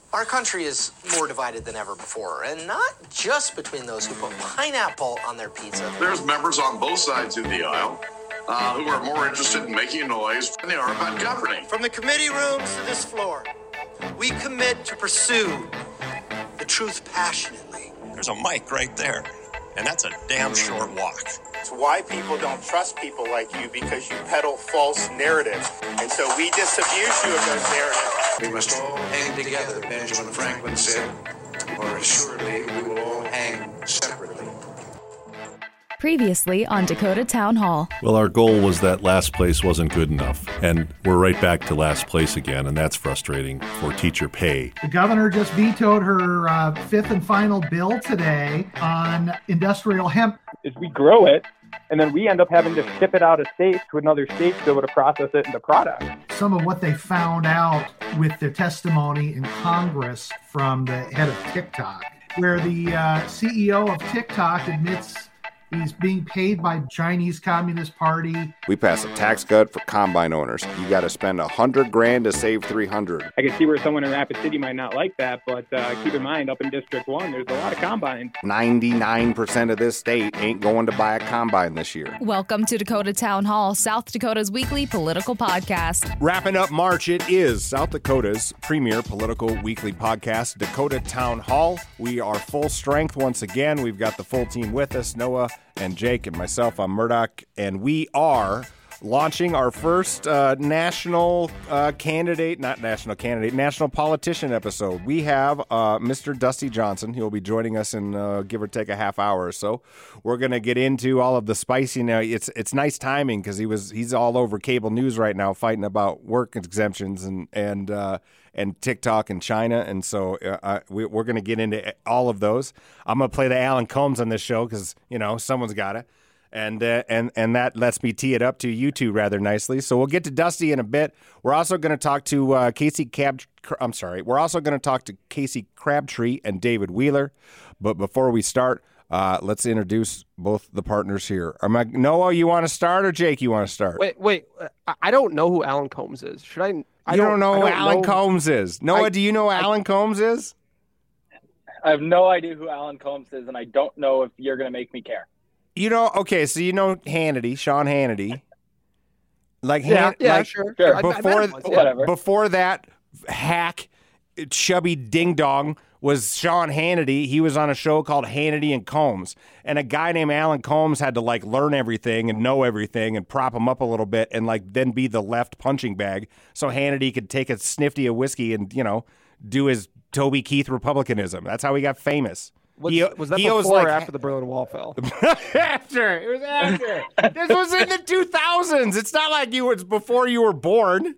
Our country is more divided than ever before, and not just between those who put pineapple on their pizza. There's members on both sides of the aisle who are more interested in making noise than they are about governing. From the committee rooms to this floor, we commit to pursue the truth passionately. There's a mic right there, and that's a damn short walk. It's why people don't trust people like you, because you peddle false narratives. And so we disabuse you of those narratives. We must all hang together, Benjamin Franklin said, or assuredly we will all hang separately. Previously on Dakota Town Hall. Well, our goal was that last place wasn't good enough, and we're right back to last place again, and that's frustrating for teacher pay. The governor just vetoed her fifth and final bill today on industrial hemp. Is we grow it, and then we end up having to ship it out of state to another state to be able to process it into product. Some of what they found out with their testimony in Congress from the head of TikTok, where the CEO of TikTok admits he's being paid by Chinese Communist Party. We passed a tax cut for combine owners. You got to spend $100,000 to save $300. I can see where someone in Rapid City might not like that, but keep in mind, up in District 1, there's a lot of combines. 99% of this state ain't going to buy a combine this year. Welcome to Dakota Town Hall, South Dakota's weekly political podcast. Wrapping up March, it is South Dakota's premier political weekly podcast, Dakota Town Hall. We are full strength once again. We've got the full team with us, Noah and Jake and myself. I'm Murdoch, and we are launching our first national politician episode. We have Mr. Dusty Johnson. He'll be joining us in give or take a half hour or so. We're going to get into all of the spicy. Now, it's nice timing because he's all over cable news right now fighting about work exemptions and TikTok and China, and so we're going to get into all of those. I'm going to play the Alan Combs on this show because, someone's got to. And that lets me tee it up to you two rather nicely. So we'll get to Dusty in a bit. We're also going to talk to We're also going to talk to Casey Crabtree and David Wheeler. But before we start, let's introduce both the partners here. Noah, you want to start, or Jake, you want to start? Wait. I don't know who Alan Combs is. Should I? You don't know who Alan Combs is. Noah, do you know who Alan Combs is? I have no idea who Alan Combs is, and I don't know if you're going to make me care. So you know Hannity, Sean Hannity. Sure. Before that hack, chubby ding-dong was Sean Hannity. He was on a show called Hannity and Combs. And a guy named Alan Combs had to learn everything and know everything and prop him up a little bit and then be the left punching bag so Hannity could take a snifty of whiskey and, do his Toby Keith Republicanism. That's how he got famous. Was that before or after the Berlin Wall fell? After. It was after. This was in the 2000s. It's not like it's before you were born.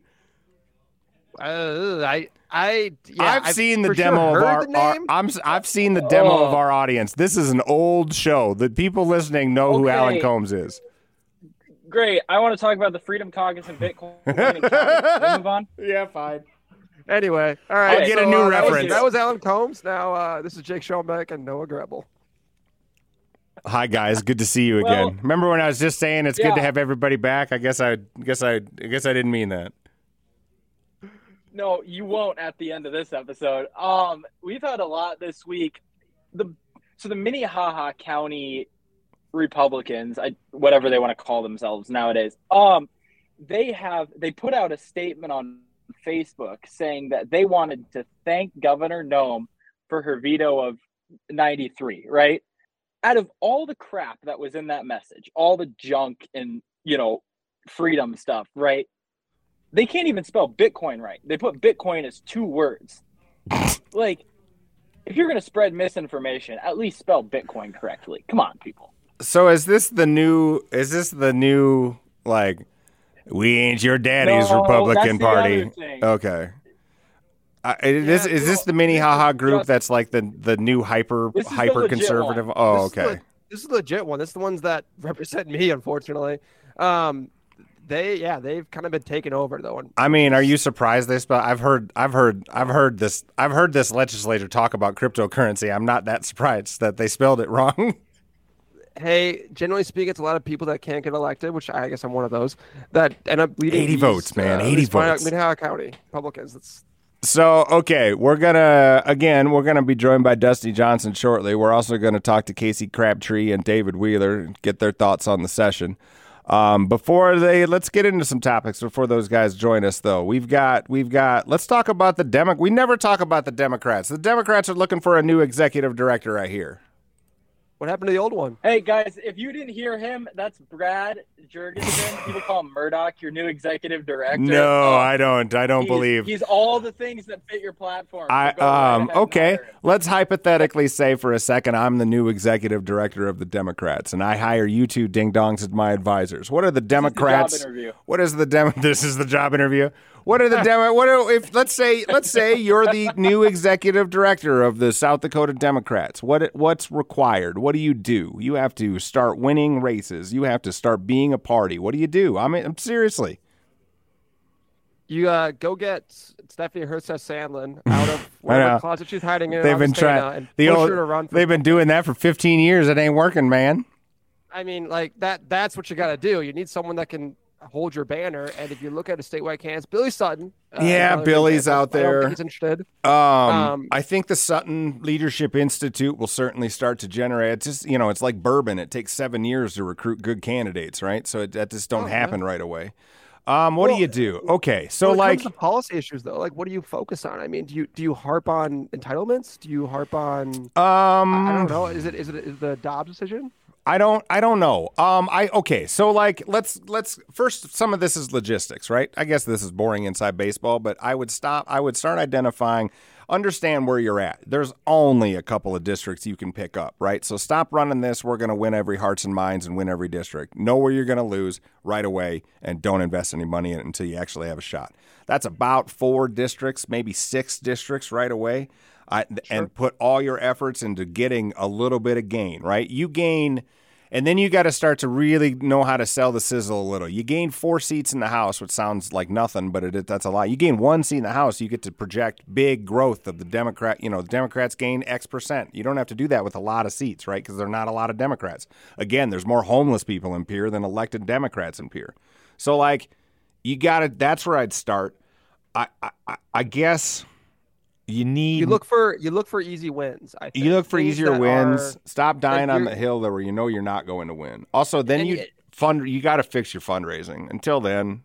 I've seen the demo of I've seen the demo of our audience. This is an old show. The people listening know who Alan Combs is. Great. I want to talk about the Freedom Caucus and Bitcoin. Move on. Yeah, fine. Anyway, all right. I'll get a new reference. That was Alan Combs. Now this is Jake Schoenbeck and Noah Grebel. Hi guys, good to see you again. Remember when I was just saying it's good to have everybody back? I guess I didn't mean that. No, you won't at the end of this episode. We've had a lot this week. The Minnehaha County Republicans, whatever they want to call themselves nowadays, they put out a statement on Facebook saying that they wanted to thank Governor Noem for her veto of 93, right? Out of all the crap that was in that message, all the junk and, freedom stuff, right? They can't even spell Bitcoin right. They put Bitcoin as 2 words. If you're going to spread misinformation, at least spell Bitcoin correctly. Come on, people. So is this the new we ain't your daddy's Republican Party? Okay. Is this the Minnehaha group that's like the new hyper conservative? One. Oh, okay. This is the legit one. This is the ones that represent me, unfortunately. They've kind of been taken over though. I mean, are you surprised they spell? I've heard this legislature talk about cryptocurrency. I'm not that surprised that they spelled it wrong. Hey, generally speaking, it's a lot of people that can't get elected, which I guess I'm one of those, that end up leading 80 votes, man. 80 votes. Minnehaha County Republicans. So, okay, we're gonna be joined by Dusty Johnson shortly. We're also gonna talk to Casey Crabtree and David Wheeler and get their thoughts on the session. Let's get into some topics before those guys join us, though. We've got. Let's talk about we never talk about the Democrats. The Democrats are looking for a new executive director, I hear. What happened to the old one? Hey, guys, if you didn't hear him, that's Brad Jurgensen. People call him Murdoch, your new executive director. No, I don't believe. He's all the things that fit your platform. Okay, let's hypothetically say for a second I'm the new executive director of the Democrats, and I hire you two ding-dongs as my advisors. What are the Democrats? This is the job interview. What is the This is the job interview. What are the if let's say you're the new executive director of the South Dakota Democrats? What's required? What do you do? You have to start winning races. You have to start being a party. What do you do? I'm seriously. You go get Stephanie Herseth-Sandlin out of whatever closet she's hiding in. They've been trying. They've been doing that for 15 years. It ain't working, man. I mean, like that's what you got to do. You need someone that can hold your banner, and if you look at a statewide candidate, Billy Sutton. Billy's out there. I don't think he's interested. I think the Sutton Leadership Institute will certainly start to generate. It's just it's like bourbon. It takes 7 years to recruit good candidates, right? So that just don't happen right away. What do you do? Okay, so when it comes to policy issues, though, like what do you focus on? I mean, do you harp on entitlements? Do you harp on? I don't know. Is it the Dobbs decision? I don't know. So like let's first, some of this is logistics, right? I guess this is boring inside baseball, but I would start identifying, understand where you're at. There's only a couple of districts you can pick up, right? So stop running this. We're going to win every hearts and minds and win every district. Know where you're going to lose right away, and don't invest any money in it until you actually have a shot. That's about 4 districts, maybe 6 districts right away. And put all your efforts into getting a little bit of gain, right? You gain, and then you got to start to really know how to sell the sizzle a little. You gain 4 seats in the House, which sounds like nothing, but that's a lot. You gain 1 seat in the House, you get to project big growth of the Democrat. The Democrats gain X percent. You don't have to do that with a lot of seats, right? Because there are not a lot of Democrats. Again, there's more homeless people in Pierre than elected Democrats in Pierre. So, like, that's where I'd start. I guess. You look for easy wins. I think. You look for easier wins. Stop dying on the hill where you're not going to win. Also, then you got to fix your fundraising. Until then,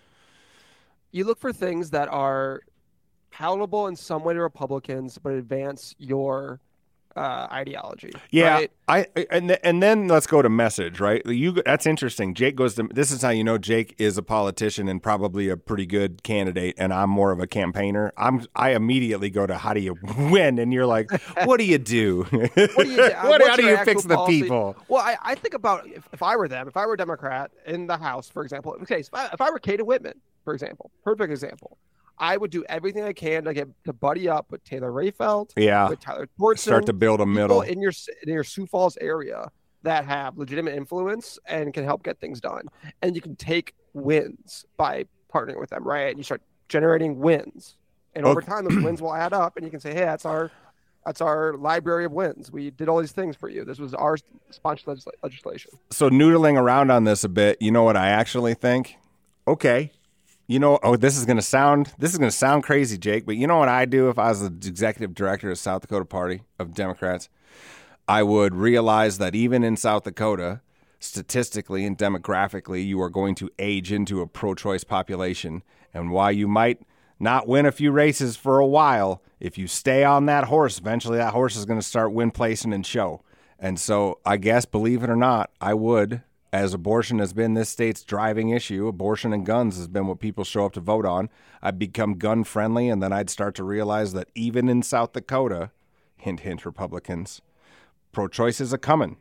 you look for things that are palatable in some way to Republicans, but advance your ideology. Yeah, right? And then let's go to message. Right, that's interesting. Jake goes to. This is how you know Jake is a politician and probably a pretty good candidate, and I'm more of a campaigner. I immediately go to how do you win, and you're like, what do you do? How do you fix the people? Well, I think about if I were them, if I were a Democrat in the House, for example. Okay, so if I were Katie Whitman, for example, perfect example. I would do everything I can to get to buddy up with Taylor Rayfeld, with Tyler Tortson, start to build a middle in your Sioux Falls area that have legitimate influence and can help get things done. And you can take wins by partnering with them, right? And you start generating wins, and over time those wins will add up, and you can say, hey, that's our library of wins. We did all these things for you. This was our sponsored legislation. So noodling around on this a bit, you know what I actually think? Okay. This is gonna sound crazy, Jake, but you know what I do if I was the executive director of South Dakota Party of Democrats? I would realize that even in South Dakota, statistically and demographically, you are going to age into a pro-choice population. And while you might not win a few races for a while, if you stay on that horse, eventually that horse is going to start win placing and show. And so I guess, believe it or not, I would. As abortion has been this state's driving issue, abortion and guns has been what people show up to vote on. I'd become gun friendly, and then I'd start to realize that even in South Dakota, hint, hint, Republicans, pro-choice is a coming.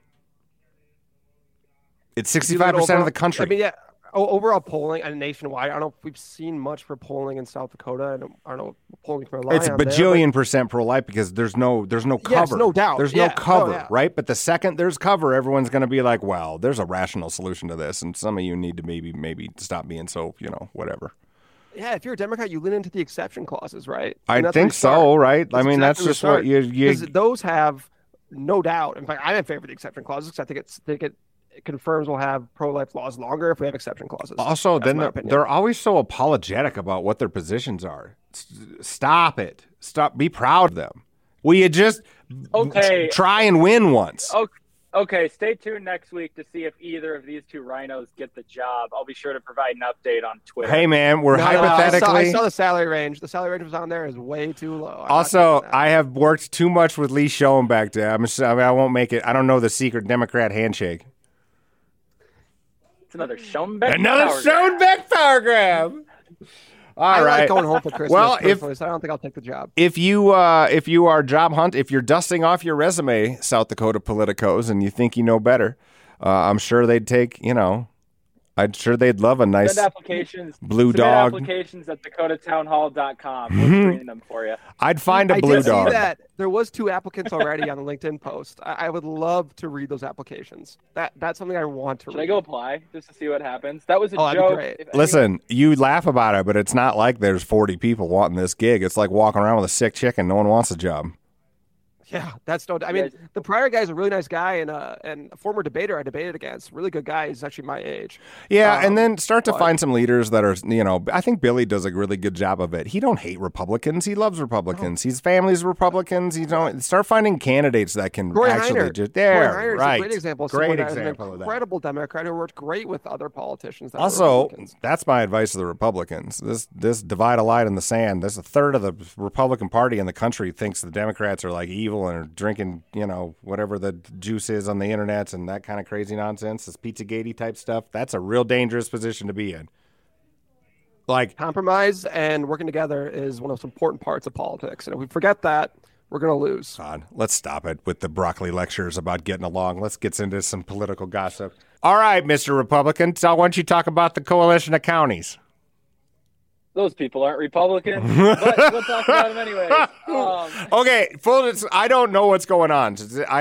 It's 65% of the country. I mean, yeah, overall polling and nationwide, I don't know if we've seen much for polling in South Dakota. I don't know what polling for It's a bajillion percent pro-life because there's no cover. Yes, no doubt. There's no cover, right? But the second there's cover, everyone's going to be like, well, there's a rational solution to this. And some of you need to maybe stop being so, whatever. Yeah, if you're a Democrat, you lean into the exception clauses, right? I think so, right? I mean, that's just what you... Because those have no doubt. In fact, I'm in favor of the exception clauses because I think it confirms we'll have pro-life laws longer if we have exception clauses. Also, That's then my opinion. they're always so apologetic about what their positions are. Stop it. Stop. Be proud of them. Will you just try and win once? Okay, stay tuned next week to see if either of these two rhinos get the job. I'll be sure to provide an update on Twitter. Hey, man, we're hypothetically. I saw the salary range. The salary range was on there is way too low. Also, I have worked too much with Lee Schoenbeck. I won't make it. I don't know the secret Democrat handshake. It's another Schoenbeck. Schoenbeck power grab. All right. Like going home for Christmas. Well, so I don't think I'll take the job. If you are job hunt, if you're dusting off your resume, South Dakota politicos, and you think you know better, I'm sure they'd take. I'm sure they'd love a nice blue dog. Applications at dakotatownhall.com. We'll screen them for you. I'd find a blue dog. I did see that there was 2 applicants already on the LinkedIn post. I would love to read those applications. That's something I want to read. Should I go apply just to see what happens? That was a joke. Great. Listen, you laugh about it, but it's not like there's 40 people wanting this gig. It's like walking around with a sick chicken. No one wants a job. Yeah, that's no. I mean, the prior guy's a really nice guy and a former debater I debated against. Really good guy. He's actually my age. Yeah, and then start to find some leaders that are, I think Billy does a really good job of it. He don't hate Republicans. He loves Republicans. His family's Republicans. Start finding candidates that can Roy actually Heiner. just Roy Heiner is a great example. Great example of that. Incredible Democrat who worked great with other politicians. That Also, that's my advice to the Republicans. This divide a line in the sand. There's a third of the Republican Party in the country thinks the Democrats are like evil and are drinking, whatever the juice is on the internet and that kind of crazy nonsense, this Pizzagate type stuff. That's a real dangerous position to be in. Like compromise and working together is one of the most important parts of politics. And if we forget that, we're going to lose. God, let's stop it with the broccoli lectures about getting along. Let's get into some political gossip. All right, Mr. Republican, so why don't you talk about the coalition of counties? Those people aren't Republicans, but we'll talk about them anyway. Okay, I don't know what's going on.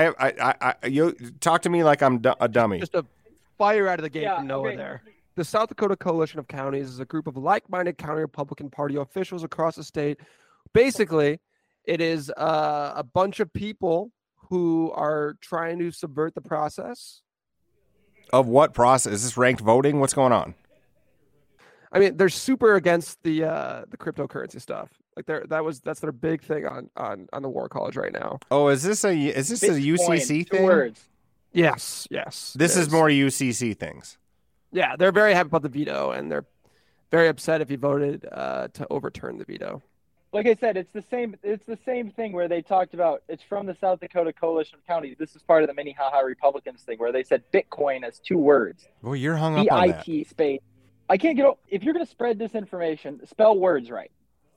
You talk to me like I'm a dummy. Just a fire out of the gate from nowhere there. The South Dakota Coalition of Counties is a group of like-minded county Republican Party officials across the state. Basically, it is a bunch of people who are trying to subvert the process. Of what process? Is this ranked voting? What's going on? I mean, they're super against the cryptocurrency stuff. Like that's their big thing on the War College right now. Oh, is this a UCC thing? Words. Yes. This is more UCC things. Yeah, they're very happy about the veto, and they're very upset if you voted to overturn the veto. Like I said, it's the same thing where they talked about it's from the South Dakota Coalition of Counties. This is part of the Minnehaha Republicans thing where they said Bitcoin as 2 words. Well, you're hung up on that. BIT space. I can't get. If you're going to spread disinformation, spell words right.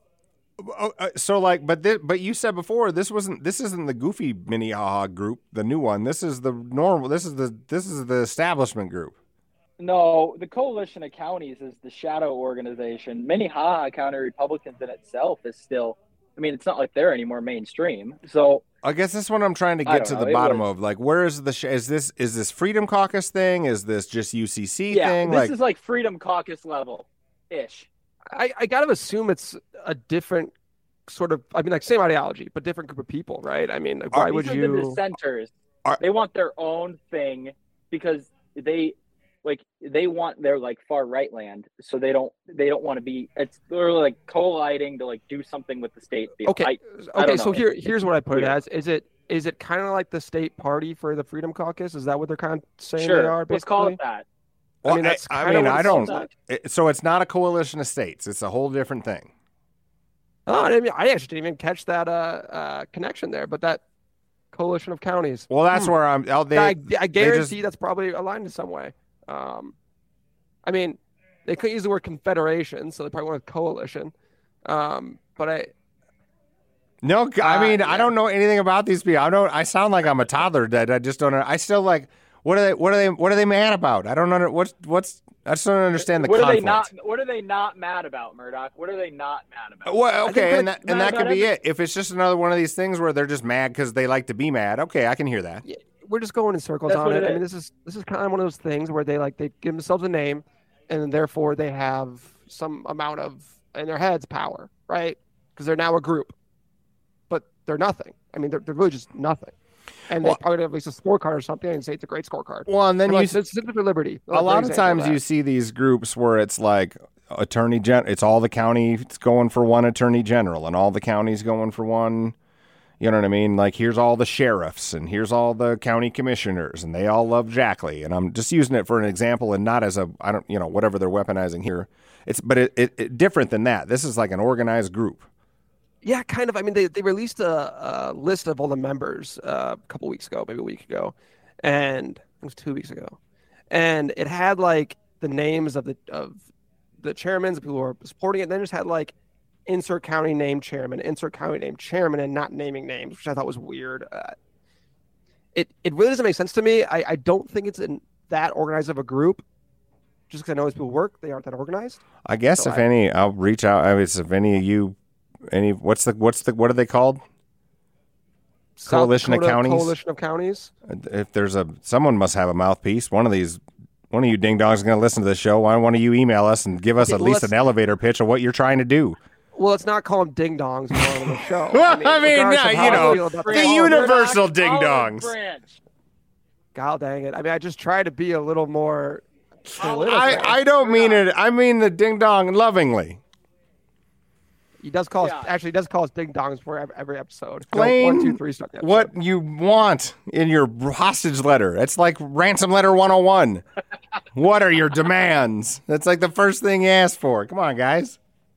But you said before this isn't the goofy Minnehaha group, the new one. This is the normal. This is the establishment group. No, the Coalition of Counties is the shadow organization. Minnehaha County Republicans in itself is still. I mean, it's not like they're any more mainstream. So I guess that's what I'm trying to get to the bottom of. Like, where is is this Freedom Caucus thing? Is this just UCC thing? This is like Freedom Caucus level ish. I gotta assume it's a different sort of. I mean, like same ideology, but different group of people, right? I mean, like, why would you? The dissenters. They want their own thing because they want their like far right land, so they don't want to be. It's literally like colliding to like do something with the state. Okay, so here's what I put it as. Is it kind of like the state party for the Freedom Caucus? Is that what they're kind of saying they are? Basically? Let's call it that. Well, I don't. So it's not a coalition of states. It's a whole different thing. Oh, I actually didn't even catch that connection there, but that coalition of counties. Well, that's where I'm. I guarantee that's probably aligned in some way. I mean, they could use the word confederation, so they probably want a coalition. But no, I mean, I don't know anything about these people. I sound like I'm a toddler that I just don't know. I still like. What are they mad about? I don't know. I just don't understand the conflict. What are they not mad about, Murdoch? What are they not mad about? Well, okay, and that could be it. If it's just another one of these things where they're just mad because they like to be mad, okay, I can hear that. Yeah, we're just going in circles on it. I mean, this is kind of one of those things where they give themselves a name, and therefore they have some amount of in their heads power, right? Because they're now a group, but they're nothing. I mean, they're really just nothing. And they probably have at least a scorecard or something and say it's a great scorecard. Well, and then you Citizens for Liberty. A lot of times you see these groups where it's like attorney general. It's all the county. It's going for one attorney general, and all the counties going for one. You know what I mean? Like, here's all the sheriffs, and here's all the county commissioners, and they all love Jackley. And I'm just using it for an example, and not as whatever they're weaponizing here. But it different than that. This is like an organized group. Yeah, kind of. I mean, they released a list of all the members a couple weeks ago, maybe a week ago, and it was 2 weeks ago, and it had like the names of the chairmen, the people who are supporting it, and then just had like insert county name chairman, insert county name chairman, and not naming names, which I thought was weird. It really doesn't make sense to me. I don't think it's in that organized of a group. Just because I know these people work, they aren't that organized. I guess I'll reach out. I mean, if any of you. What are they called? Coalition of Counties. Coalition of Counties. If there's someone must have a mouthpiece. One of you ding dongs is going to listen to the show. Why don't one of you email us and give us at least an elevator pitch of what you're trying to do? Well, let's not call them ding dongs on the show. The universal ding dongs. God dang it! I mean, I just try to be a little more political. I don't mean it. I mean the ding dong lovingly. He does call us ding dongs for every episode. Explain 1, 2, 3 stuff. What you want in your hostage letter. It's like ransom letter 101. What are your demands? That's like the first thing you ask for. Come on, guys.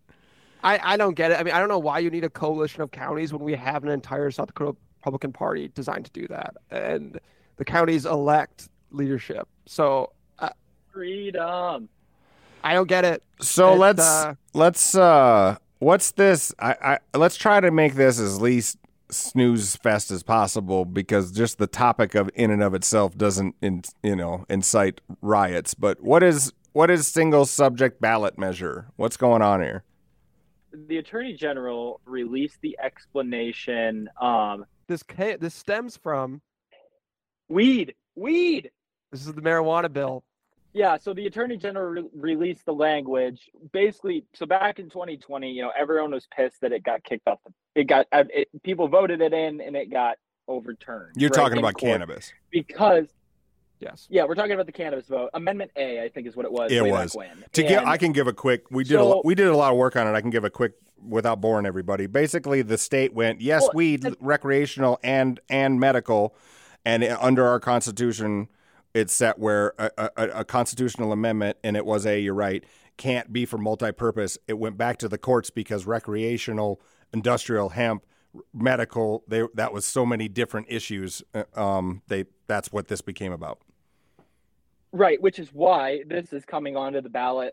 I don't get it. I mean, I don't know why you need a coalition of counties when we have an entire South Dakota Republican Party designed to do that. And the counties elect leadership. So freedom. I don't get it. So let's what's this? Let's try to make this as least snooze fest as possible, because just the topic of in and of itself doesn't incite riots. But what is single subject ballot measure? What's going on here? The Attorney General released the explanation. This stems from weed. This is the marijuana bill. Yeah, so the Attorney General released the language. Basically, so back in 2020, everyone was pissed that it got kicked off. People voted it in, and it got overturned. You're talking about cannabis. Because, yes. Yeah, we're talking about the cannabis vote. Amendment A, I think, is what it was. It was. I can give a quick. We did a lot of work on it. I can give a quick, without boring everybody. Basically, the state went, yes, weed, recreational and medical, and under our Constitution, it's set where a constitutional amendment, and it was you're right, can't be for multi-purpose. It went back to the courts because recreational, industrial, hemp, medical, that was so many different issues. That's what this became about. Right, which is why this is coming onto the ballot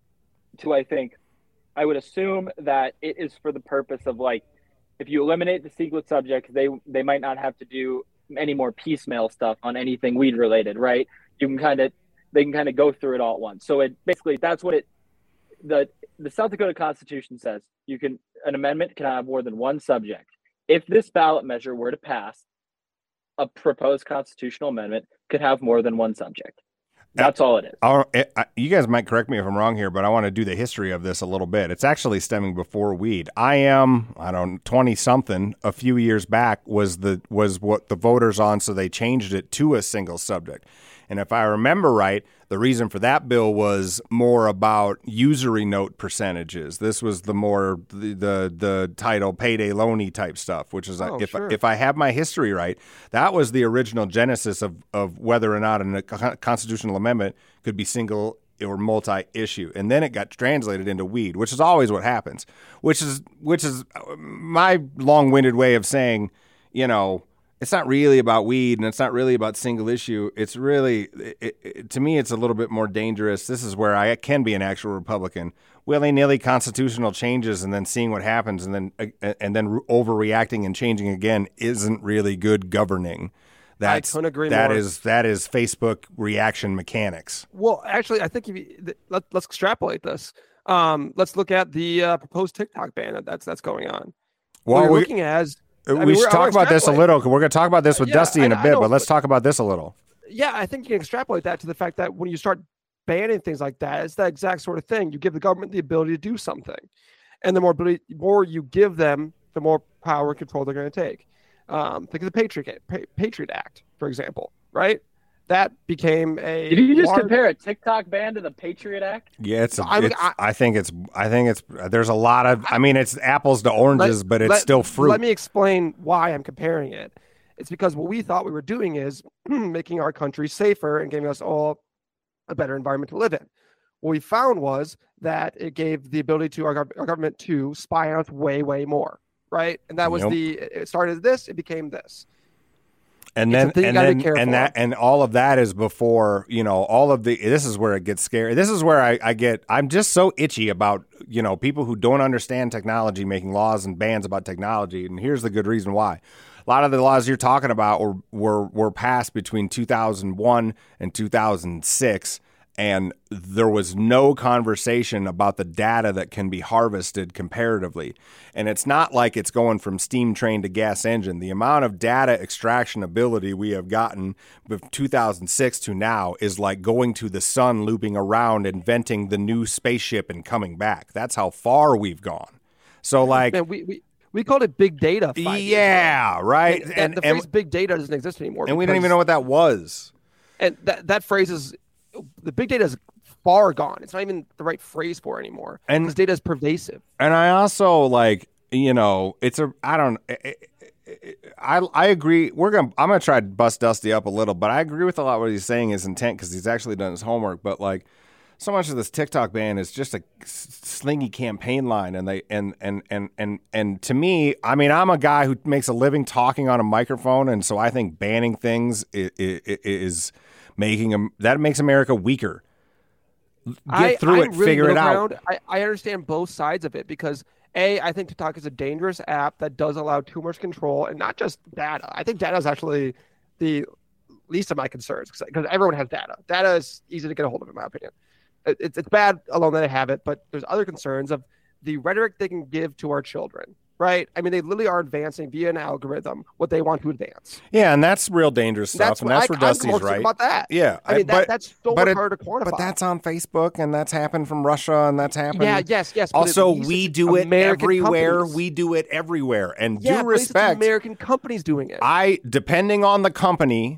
I would assume that it is for the purpose of, like, if you eliminate the secret subject, they might not have to do any more piecemeal stuff on anything weed related, right? They can kind of go through it all at once. So that's what the South Dakota Constitution says. An amendment can have more than one subject. If this ballot measure were to pass, a proposed constitutional amendment could have more than one subject. That's all it is. You guys might correct me if I'm wrong here, but I want to do the history of this a little bit. It's actually stemming before weed. I don't 20-something, a few years back was what the voters on, so they changed it to a single subject. And if I remember right, the reason for that bill was more about usury note percentages. This was the more the title payday loany type stuff, which is if I have my history right, that was the original genesis of whether or not a constitutional amendment could be single or multi-issue. And then it got translated into weed, which is always what happens, which is my long-winded way of saying, it's not really about weed, and it's not really about single issue. It's really, to me, it's a little bit more dangerous. This is where I can be an actual Republican. Willy-nilly constitutional changes and then seeing what happens and then overreacting and changing again isn't really good governing. I couldn't agree more. That is Facebook reaction mechanics. Well, actually, I think let's extrapolate this. Let's look at the proposed TikTok ban that's going on. Well, we're looking as. We should talk about this a little. We're going to talk about this with Dusty in a bit, but let's talk about this a little. Yeah, I think you can extrapolate that to the fact that when you start banning things like that, it's that exact sort of thing. You give the government the ability to do something. And the more you give them, the more power and control they're going to take. Think of the Patriot Act, for example, right? That became a. Did you just compare a TikTok ban to the Patriot Act? Yeah, I think it's. There's a lot of. I mean, it's apples to oranges, but it's still fruit. Let me explain why I'm comparing it. It's because what we thought we were doing is making our country safer and giving us all a better environment to live in. What we found was that it gave the ability to our government to spy on us way, way more, right? And that was it started as this, it became this. And then all of that is before, this is where it gets scary. This is where I'm just so itchy about, people who don't understand technology making laws and bans about technology. And here's the good reason why. A lot of the laws you're talking about were passed between 2001 and 2006. And there was no conversation about the data that can be harvested comparatively. And it's not like it's going from steam train to gas engine. The amount of data extraction ability we have gotten from 2006 to now is like going to the sun, looping around, inventing the new spaceship and coming back. That's how far we've gone. So like... Man, we called it big data. Yeah, right. And the phrase big data doesn't exist anymore. And we don't even know what that was. And that phrase is... The big data is far gone. It's not even the right phrase for it anymore. And this data is pervasive. And I also I agree. I'm going to try to bust Dusty up a little, but I agree with a lot of what he's saying, his intent, because he's actually done his homework. But like, so much of this TikTok ban is just a slingy campaign line. And to me, I mean, I'm a guy who makes a living talking on a microphone. And so I think banning things is that makes America weaker. Get through it, figure it out. I understand both sides of it because I think TikTok is a dangerous app that does allow too much control and not just data. I think data is actually the least of my concerns because everyone has data. Data is easy to get a hold of, in my opinion. It's bad alone that they have it, but there's other concerns of the rhetoric they can give to our children. Right? I mean, they literally are advancing via an algorithm what they want to advance. Yeah, and that's real dangerous stuff, and that's where Dusty's right. About that. Yeah, I mean, that's so much harder to quantify. But that's on Facebook, and that's happened from Russia, and that's happened. Yeah, yes. Also, we do it everywhere. Companies. We do it everywhere, and due respect. American companies doing it. Depending on the company,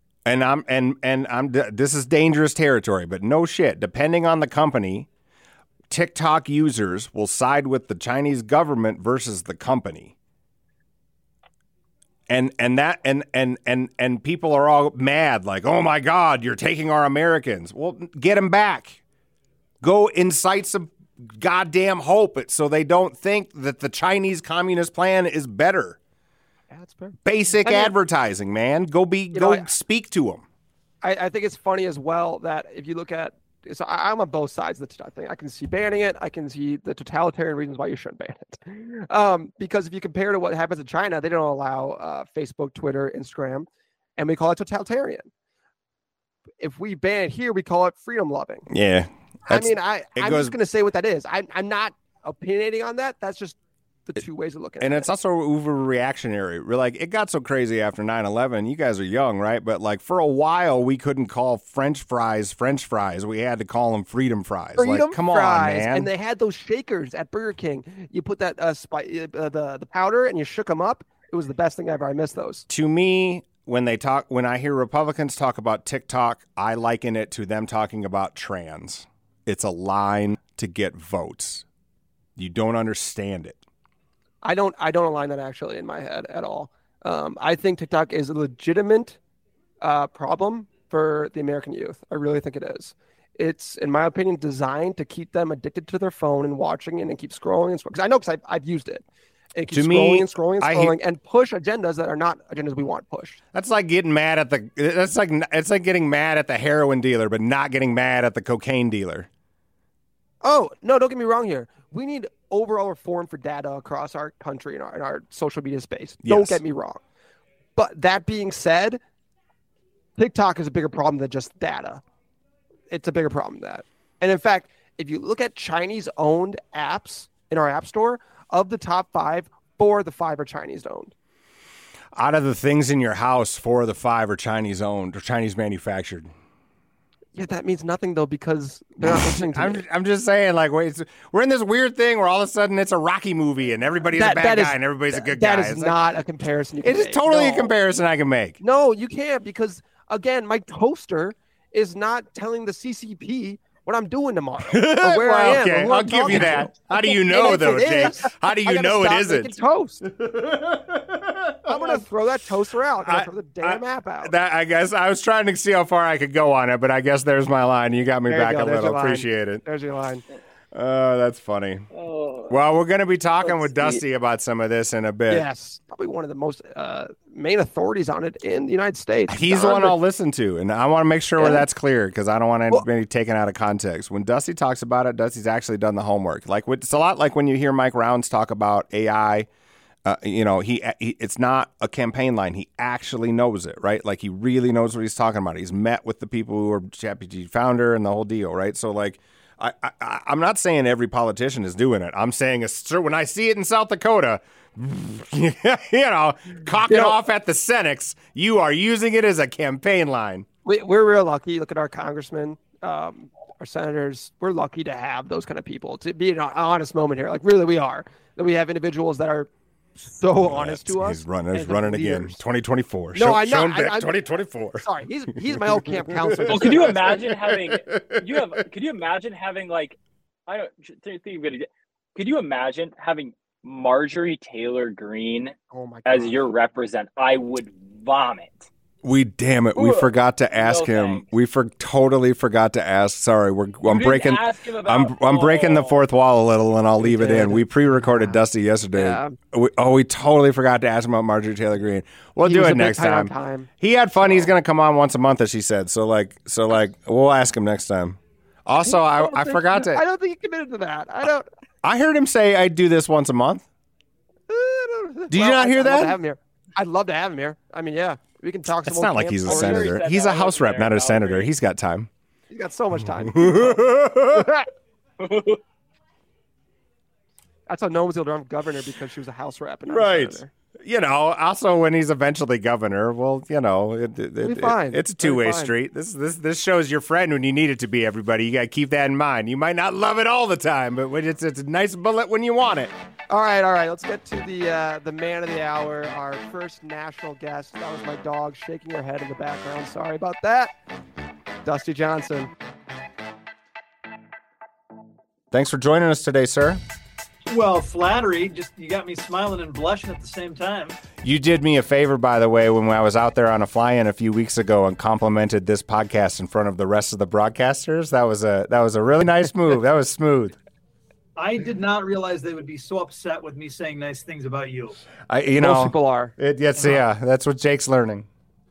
this is dangerous territory, but no shit. Depending on the company, TikTok users will side with the Chinese government versus the company. And people are all mad, like, oh my God, you're taking our Americans. Well, get them back. Go incite some goddamn hope so they don't think that the Chinese Communist plan is better. Yeah, that's fair. Basic advertising, man. Go speak to them. I think it's funny as well that if you look at, so I'm on both sides of the TikTok thing. I can see banning it. I can see the totalitarian reasons why you shouldn't ban it. Because if you compare to what happens in China, they don't allow Facebook, Twitter, Instagram, and we call it totalitarian. If we ban it here, we call it freedom loving. Yeah. I'm just going to say what that is. I'm not opinionating on that. That's just the two ways of looking at it. And it's also overreactionary. We're like, it got so crazy after 9/11. You guys are young, right? But like for a while, we couldn't call French fries. We had to call them freedom fries. Come on, man. And they had those shakers at Burger King. You put that the powder and you shook them up. It was the best thing ever. I miss those. To me, when I hear Republicans talk about TikTok, I liken it to them talking about trans. It's a line to get votes. You don't understand it. I don't align that actually in my head at all. I think TikTok is a legitimate problem for the American youth. I really think it is. It's, in my opinion, designed to keep them addicted to their phone and watching it and keep scrolling and scrolling. Because I know because I've used it. And keep scrolling and push agendas that are not agendas we want pushed. That's like getting mad at it's like getting mad at the heroin dealer, but not getting mad at the cocaine dealer. Oh, no, don't get me wrong here. We need overall reform for data across our country and our social media space. Yes. Don't get me wrong. But that being said, TikTok is a bigger problem than just data. It's a bigger problem than that. And in fact, if you look at Chinese-owned apps in our app store, of the top 5, 4 of the 5 are Chinese-owned. Out of the things in your house, 4 of the 5 are Chinese-owned or Chinese manufactured. Yeah, that means nothing though because they're not listening to me. I'm just saying, like, wait, we're in this weird thing where all of a sudden it's a Rocky movie and everybody's a bad guy and everybody's a good guy. That is not a comparison you can make. It is totally a comparison I can make. No, you can't because, again, my toaster is not telling the CCP what I'm doing tomorrow. Or where I am. Okay, I'll give you that. How do you know, though, Jake? How do you know it isn't? Toast. I'm going to throw that toaster out. I'm going to throw the damn app out. I guess I was trying to see how far I could go on it, but I guess there's my line. You got me back a little. Appreciate it. There's your line. Oh, that's funny. Well, we're going to be talking with Dusty about some of this in a bit. Yes, probably one of the most main authorities on it in the United States. He's the one I'll listen to, and I want to make sure where that's clear because I don't want anybody taken out of context. When Dusty talks about it, Dusty's actually done the homework. Like it's a lot like when you hear Mike Rounds talk about AI. It's not a campaign line. He actually knows it, right? Like he really knows what he's talking about. He's met with the people who are ChatGPT founder and the whole deal, right? So like. I'm not saying every politician is doing it. I'm saying when I see it in South Dakota, cocking off at the Senex, you are using it as a campaign line. We're real lucky. Look at our congressmen, our senators. We're lucky to have those kind of people. To be an honest moment here, like really we are. That we have individuals that are so honest to us. He's running again. 2024. No, I'm not. 2024. Sorry, he's my old camp counselor. Well, could you imagine having like I don't think could you imagine having Marjorie Taylor Greene as your representative? I would vomit. We forgot to ask him. We totally forgot to ask. Sorry, I'm breaking. I'm breaking the fourth wall a little, and I'll leave it in. We pre-recorded Dusty yesterday. Yeah. We totally forgot to ask him about Marjorie Taylor Greene. We'll do it next time. He had fun. He's going to come on once a month, as she said. So we'll ask him next time. Also, I forgot to. I don't think he committed to that. I heard him say I'd do this once a month. Did you not hear that? I'd love to have him here. I mean, yeah. We can talk. It's not like he's a senator. He's a House rep, not a senator. He's got time. He's got so much time. That's how no one's able to run governor because she was a House rep and not a senator. Also when he's eventually governor, it's a two-way street. This shows your friend when you need it to be. Everybody, you got to keep that in mind. You might not love it all the time, but it's a nice bullet when you want it. All right. Let's get to the man of the hour, our first national guest. That was my dog shaking her head in the background. Sorry about that. Dusty Johnson. Thanks for joining us today, sir. Well, flattery. You got me smiling and blushing at the same time. You did me a favor, by the way, when I was out there on a fly-in a few weeks ago and complimented this podcast in front of the rest of the broadcasters. That was a really nice move. That was smooth. I did not realize they would be so upset with me saying nice things about you. Most people are. That's what Jake's learning.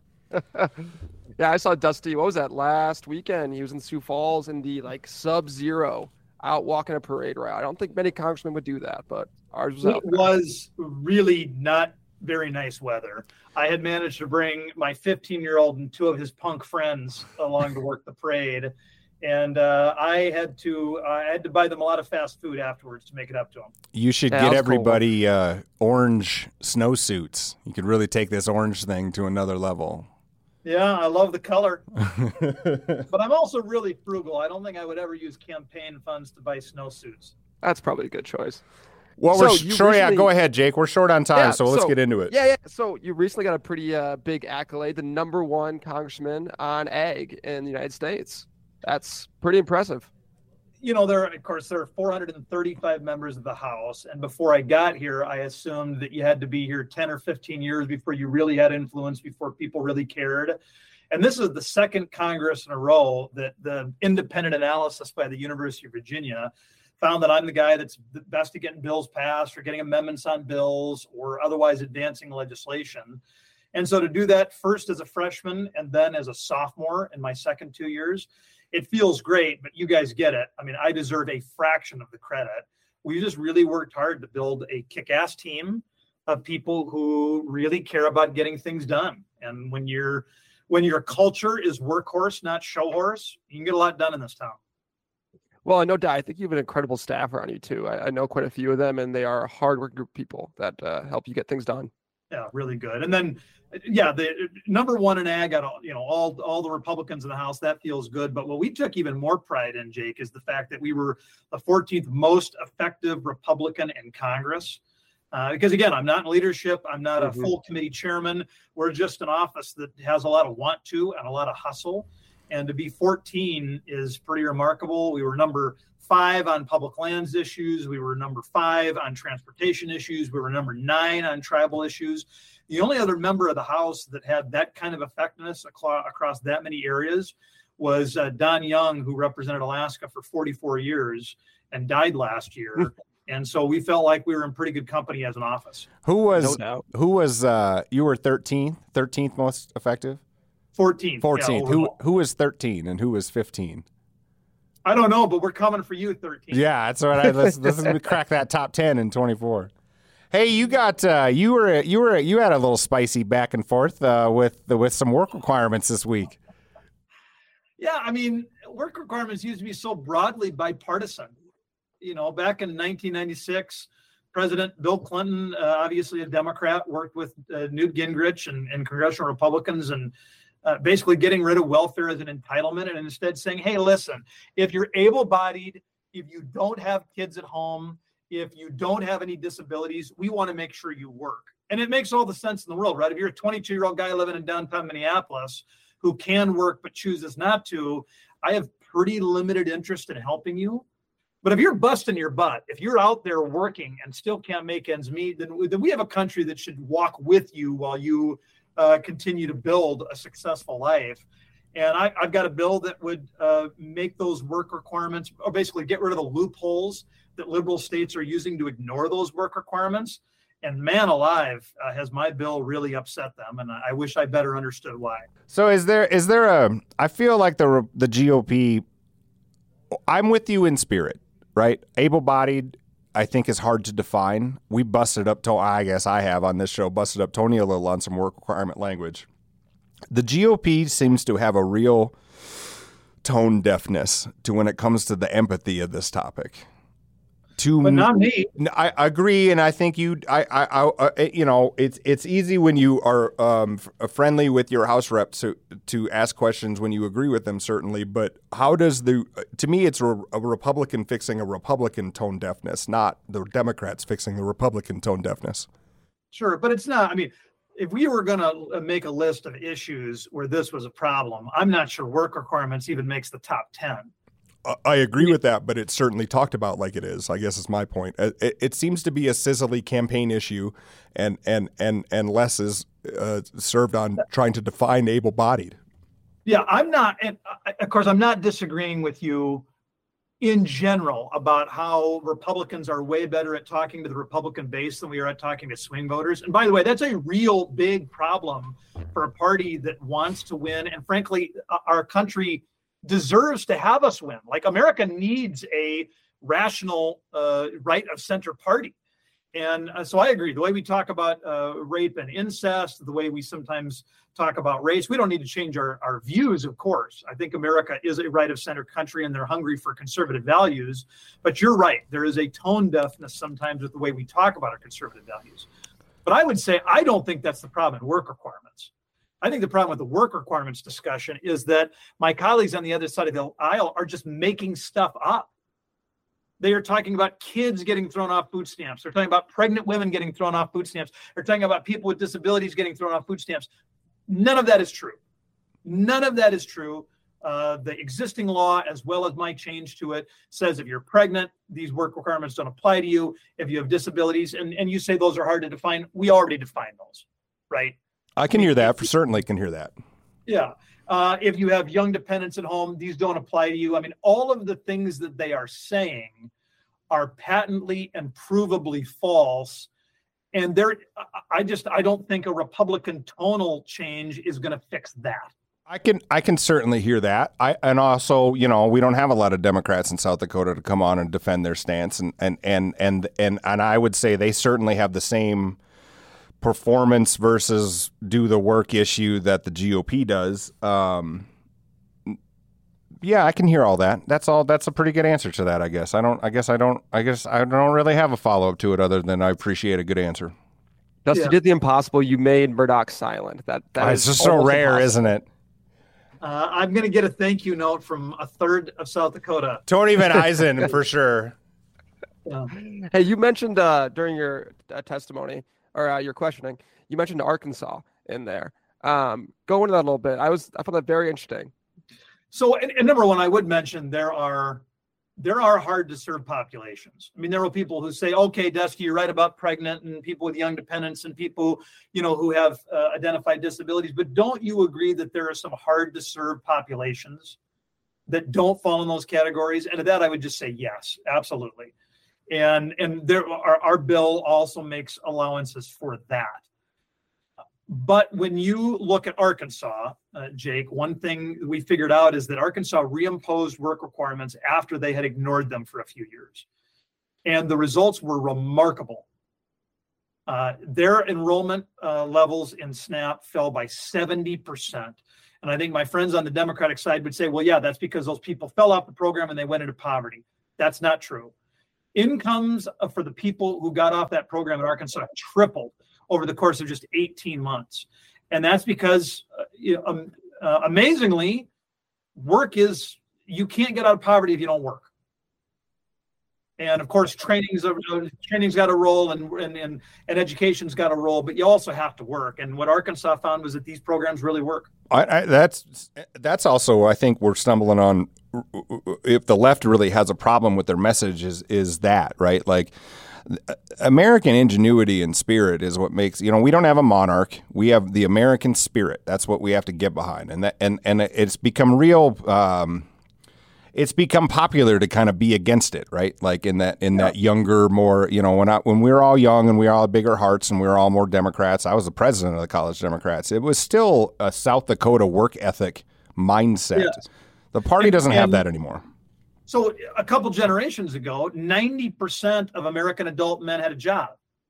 Yeah, I saw Dusty. What was that last weekend? He was in Sioux Falls in the sub-zero. Out walking a parade route. I don't think many congressmen would do that, but ours was out. It was really not very nice weather. I had managed to bring my 15-year-old and two of his punk friends along to work the parade, and I had to buy them a lot of fast food afterwards to make it up to them. You should get everybody orange snowsuits. You could really take this orange thing to another level. Yeah, I love the color. But I'm also really frugal. I don't think I would ever use campaign funds to buy snowsuits. That's probably a good choice. Well, go ahead, Jake. We're short on time, so let's get into it. Yeah. So you recently got a pretty big accolade, the #1 congressman on ag in the United States. That's pretty impressive. There are 435 members of the House. And before I got here, I assumed that you had to be here 10 or 15 years before you really had influence, before people really cared. And this is the second Congress in a row that the independent analysis by the University of Virginia found that I'm the guy that's the best at getting bills passed or getting amendments on bills or otherwise advancing legislation. And so to do that first as a freshman and then as a sophomore in my second 2 years, it feels great, but you guys get it. I mean, I deserve a fraction of the credit. We just really worked hard to build a kick-ass team of people who really care about getting things done. And when your culture is workhorse, not show horse, you can get a lot done in this town. Well, no doubt. I think you have an incredible staff around you too. I know quite a few of them, and they are a hard-working group of people that help you get things done. Yeah, really good. And then, the number one in ag, all the Republicans in the House, that feels good. But what we took even more pride in, Jake, is the fact that we were the 14th most effective Republican in Congress. Because again, I'm not in leadership. I'm not a full committee chairman. We're just an office that has a lot of want to and a lot of hustle. And to be 14 is pretty remarkable. We were number 5 on public lands issues. We were number 5 on transportation issues. We were number 9 on tribal issues. The only other member of the House that had that kind of effectiveness across that many areas was Don Young, who represented Alaska for 44 years and died last year. And so we felt like we were in pretty good company as an office. Who was you were 13th most effective? 14th. Yeah, who was 13 and who was 15? I don't know, but we're coming for you, 13. Yeah, that's what let's crack that top 10 in 24. Hey, you got you had a little spicy back and forth with some work requirements this week. Yeah, I mean, work requirements used to be so broadly bipartisan. Back in 1996, President Bill Clinton, obviously a Democrat, worked with Newt Gingrich and congressional Republicans and basically getting rid of welfare as an entitlement and instead saying, hey, listen, if you're able-bodied, if you don't have kids at home, if you don't have any disabilities, we want to make sure you work. And it makes all the sense in the world, right? If you're a 22-year-old guy living in downtown Minneapolis who can work but chooses not to, I have pretty limited interest in helping you. But if you're busting your butt, if you're out there working and still can't make ends meet, then we have a country that should walk with you while you continue to build a successful life. And I've got a bill that would make those work requirements, or basically get rid of the loopholes that liberal states are using to ignore those work requirements. And man alive, has my bill really upset them. And I wish I better understood why. So is there I feel like the GOP, I'm with you in spirit, right? Able-bodied, I think, is hard to define. We busted up, I guess I have on this show, busted up Tony a little on some work requirement language. The GOP seems to have a real tone deafness to when it comes to the empathy of this topic. But not me. I agree, and I think it's easy when you are friendly with your House reps to ask questions when you agree with them, certainly. But how does to me, it's a Republican fixing a Republican tone deafness, not the Democrats fixing the Republican tone deafness. Sure, but it's not. I mean, if we were going to make a list of issues where this was a problem, I'm not sure work requirements even makes the top 10. I agree with that, but it's certainly talked about like it is. I guess is my point. It seems to be a sizzly campaign issue, and less is served on trying to define able-bodied. Yeah, I'm not, and of course, I'm not disagreeing with you in general about how Republicans are way better at talking to the Republican base than we are at talking to swing voters. And by the way, that's a real big problem for a party that wants to win. And frankly, our country deserves to have us win. Like, America needs a rational right of center party. And so I agree. The way we talk about rape and incest, the way we sometimes talk about race, we don't need to change our views, of course. I think America is a right of center country and they're hungry for conservative values. But you're right. There is a tone deafness sometimes with the way we talk about our conservative values. But I would say I don't think that's the problem in work requirements. I think the problem with the work requirements discussion is that my colleagues on the other side of the aisle are just making stuff up. They are talking about kids getting thrown off food stamps. They're talking about pregnant women getting thrown off food stamps. They're talking about people with disabilities getting thrown off food stamps. None of that is true. None of that is true. The existing law, as well as my change to it, says if you're pregnant, these work requirements don't apply to you. If you have disabilities, and you say those are hard to define, we already define those, right? I can hear that. Certainly can hear that. Yeah. If you have young dependents at home, these don't apply to you. I mean, all of the things that they are saying are patently and provably false. And I don't think a Republican tonal change is going to fix that. I can certainly hear that. And also, we don't have a lot of Democrats in South Dakota to come on and defend their stance. And I would say they certainly have the same performance versus do the work issue that the GOP does. Yeah, I can hear all that. That's a pretty good answer to that, I guess. I don't really have a follow-up to it other than I appreciate a good answer. Dusty, you did the impossible. You made Murdoch silent. That it's just so rare, isn't it? I'm going to get a thank you note from a third of South Dakota. Tony Van Eisen, for sure. Yeah. Hey, you mentioned during your testimony or your questioning, you mentioned Arkansas in there. Go into that a little bit. I found that very interesting. So, and number one, I would mention there are hard to serve populations. I mean, there are people who say, okay, Dusty, you're right about pregnant and people with young dependents and people, who have identified disabilities. But don't you agree that there are some hard to serve populations that don't fall in those categories? And to that, I would just say yes, absolutely. And our bill also makes allowances for that. But when you look at Arkansas, Jake, one thing we figured out is that Arkansas reimposed work requirements after they had ignored them for a few years. And the results were remarkable. Their enrollment levels in SNAP fell by 70%. And I think my friends on the Democratic side would say, well, yeah, that's because those people fell off the program and they went into poverty. That's not true. Incomes for the people who got off that program in Arkansas tripled over the course of just 18 months. And that's because, amazingly, you can't get out of poverty if you don't work. And of course, training's got a role and education's got a role, but you also have to work. And what Arkansas found was that these programs really work. That's also, I think we're stumbling on, if the left really has a problem with their message is that, right? Like, American ingenuity and spirit is what makes, we don't have a monarch. We have the American spirit. That's what we have to get behind. And it's become real. It's become popular to kind of be against it, right? Like in that younger, more, when we were all young and we all had bigger hearts and we were all more Democrats. I was the president of the College Democrats. It was still a South Dakota work ethic mindset. Yes. The party doesn't have that anymore. So a couple generations ago, 90% of American adult men had a job.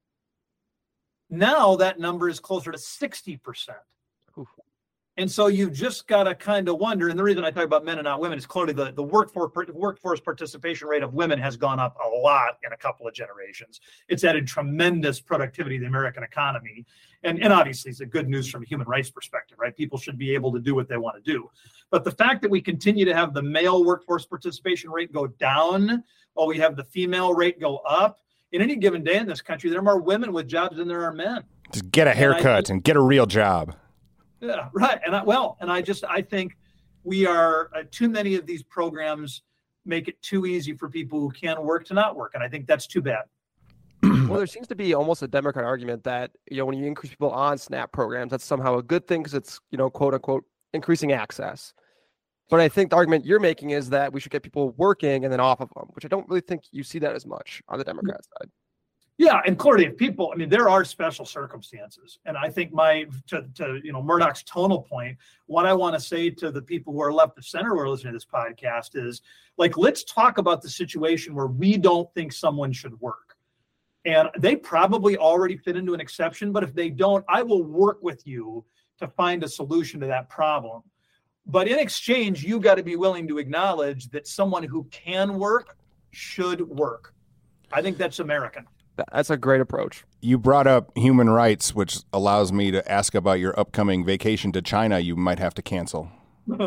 Now that number is closer to 60%. Oof. And so you've just got to kind of wonder, and the reason I talk about men and not women is clearly the workforce participation rate of women has gone up a lot in a couple of generations. It's added tremendous productivity to the American economy. And obviously it's a good news from a human rights perspective, right? People should be able to do what they want to do. But the fact that we continue to have the male workforce participation rate go down while we have the female rate go up, in any given day in this country, there are more women with jobs than there are men. Just get a haircut and get a real job. Yeah, right. I think we are too many of these programs make it too easy for people who can work to not work. And I think that's too bad. Well, there seems to be almost a Democrat argument that, when you increase people on SNAP programs, that's somehow a good thing because it's, quote unquote, increasing access. But I think the argument you're making is that we should get people working and then off of them, which I don't really think you see that as much on the Democrat side. Yeah, and clearly, if people, there are special circumstances, and I think Murdoch's tonal point, what I want to say to the people who are left of center who are listening to this podcast is, let's talk about the situation where we don't think someone should work, and they probably already fit into an exception. But if they don't, I will work with you to find a solution to that problem. But in exchange, you got to be willing to acknowledge that someone who can work should work. I think that's American. That's a great approach. You brought up human rights, which allows me to ask about your upcoming vacation to China you might have to cancel. I'm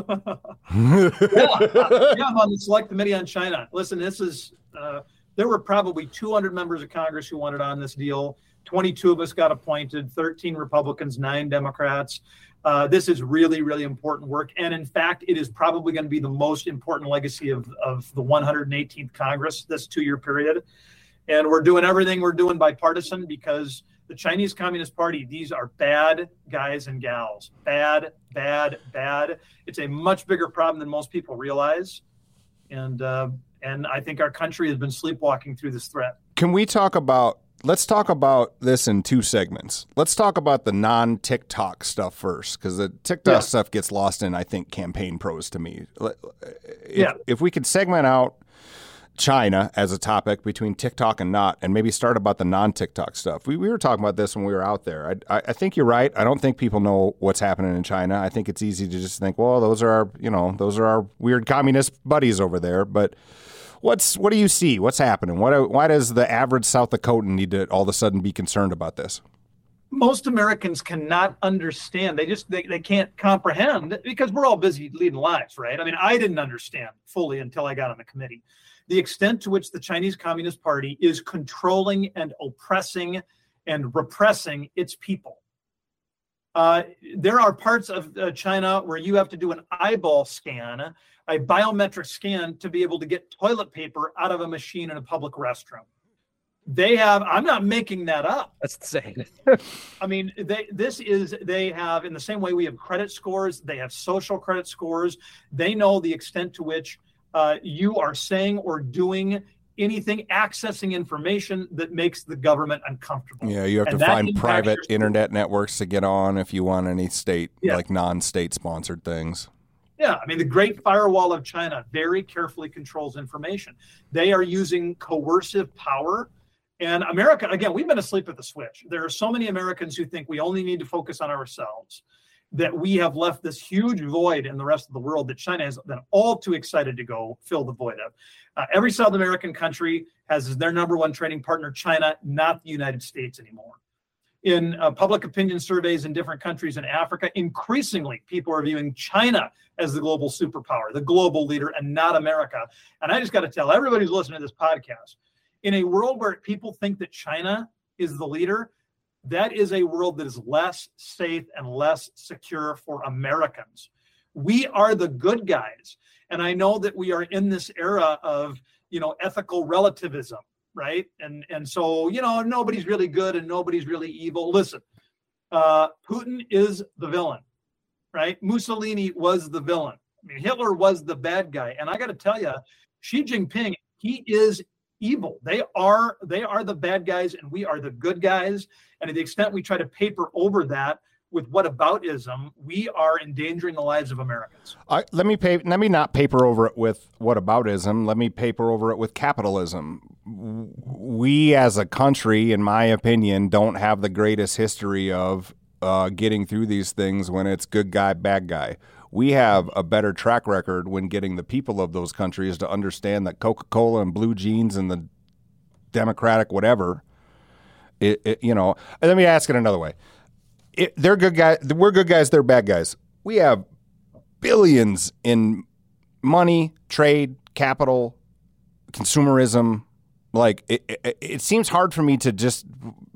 on the Select Committee on China. Listen, this is there were probably 200 members of Congress who wanted on this deal. 22 of us got appointed, 13 Republicans, 9 Democrats. This is really, really important work. And in fact, it is probably going to be the most important legacy of the 118th Congress, this 2-year period. And we're doing everything we're doing bipartisan because the Chinese Communist Party, these are bad guys and gals. Bad, bad, bad. It's a much bigger problem than most people realize. And I think our country has been sleepwalking through this threat. Let's talk about this in 2 segments. Let's talk about the non-TikTok stuff first, because the TikTok stuff gets lost in, I think, campaign pros to me. If we could segment out China as a topic between TikTok and not, and maybe start about the non-TikTok stuff. We were talking about this when we were out there. I think you're right. I don't think people know what's happening in China. I think it's easy to just think, well, those are our weird communist buddies over there. But what do you see? What's happening? Why does the average South Dakotan need to all of a sudden be concerned about this? most Americans cannot understand. They can't comprehend because we're all busy leading lives, right? I mean, I didn't understand fully until I got on the committee the extent to which the Chinese Communist Party is controlling and oppressing and repressing its people. There are parts of China where you have to do an eyeball scan, a biometric scan, to be able to get toilet paper out of a machine in a public restroom. They have, I'm not making that up. That's insane. I mean, they have, in the same way we have credit scores, they have social credit scores. They know the extent to which you are saying or doing anything, accessing information that makes the government uncomfortable. Yeah, you have to find private internet networks to get on if you want any state, like non-state sponsored things. Yeah, I mean, the Great Firewall of China very carefully controls information. They are using coercive power. And America, again, we've been asleep at the switch. There are so many Americans who think we only need to focus on ourselves, that we have left this huge void in the rest of the world that China has been all too excited to go fill the void of. Every South American country has as their number one trading partner China, not the United States anymore. In public opinion surveys in different countries in Africa, increasingly people are viewing China as the global superpower, the global leader, and not America. And I just got to tell everybody who's listening to this podcast, in a world where people think that China is the leader, that is a world that is less safe and less secure for Americans. We are the good guys. And I know that we are in this era of, ethical relativism, right? And so, nobody's really good and nobody's really evil. Listen, Putin is the villain, right? Mussolini was the villain. I mean, Hitler was the bad guy. And I got to tell you, Xi Jinping, he is evil. They are the bad guys and we are the good guys. And to the extent we try to paper over that with whataboutism, we are endangering the lives of Americans. Let me not paper over it with whataboutism. Let me paper over it with capitalism. We as a country, in my opinion, don't have the greatest history of getting through these things when it's good guy, bad guy. We have a better track record when getting the people of those countries to understand that Coca-Cola and blue jeans and the Democratic whatever, let me ask it another way. They're good guys. We're good guys. They're bad guys. We have billions in money, trade, capital, consumerism. Like it seems hard for me to just.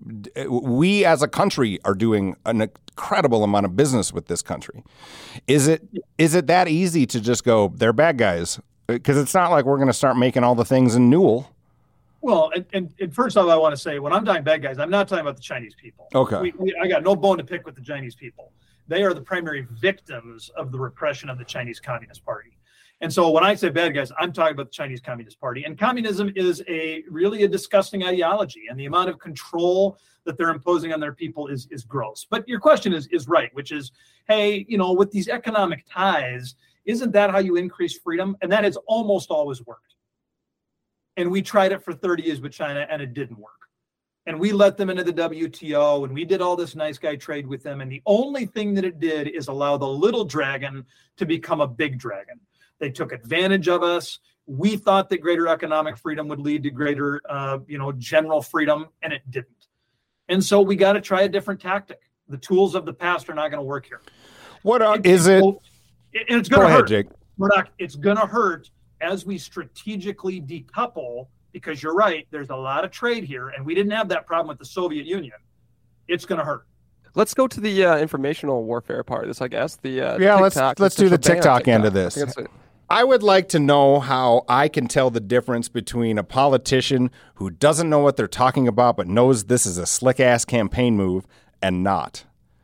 We as a country are doing an incredible amount of business with this country. Is it that easy to just go, they're bad guys? Because it's not like we're going to start making all the things in Newell. Well, and first off, I want to say, when I'm talking bad guys, I'm not talking about the Chinese people. Okay. I got no bone to pick with the Chinese people. They are the primary victims of the repression of the Chinese Communist Party. And so when I say bad guys, I'm talking about the Chinese Communist Party. And communism is really a disgusting ideology. And the amount of control that they're imposing on their people is gross. But your question is right, which is, hey, with these economic ties, isn't that how you increase freedom? And that has almost always worked. And we tried it for 30 years with China, and it didn't work. And we let them into the WTO, and we did all this nice guy trade with them. And the only thing that it did is allow the little dragon to become a big dragon. They took advantage of us. We thought that greater economic freedom would lead to greater, general freedom, and it didn't. And so we got to try a different tactic. The tools of the past are not going to work here. Is it? And it's going to hurt. Jake. It's going to hurt as we strategically decouple, because you're right, there's a lot of trade here, and we didn't have that problem with the Soviet Union. It's going to hurt. Let's go to the informational warfare part of this, I guess. Let's do the TikTok end of this. I would like to know how I can tell the difference between a politician who doesn't know what they're talking about but knows this is a slick-ass campaign move and not.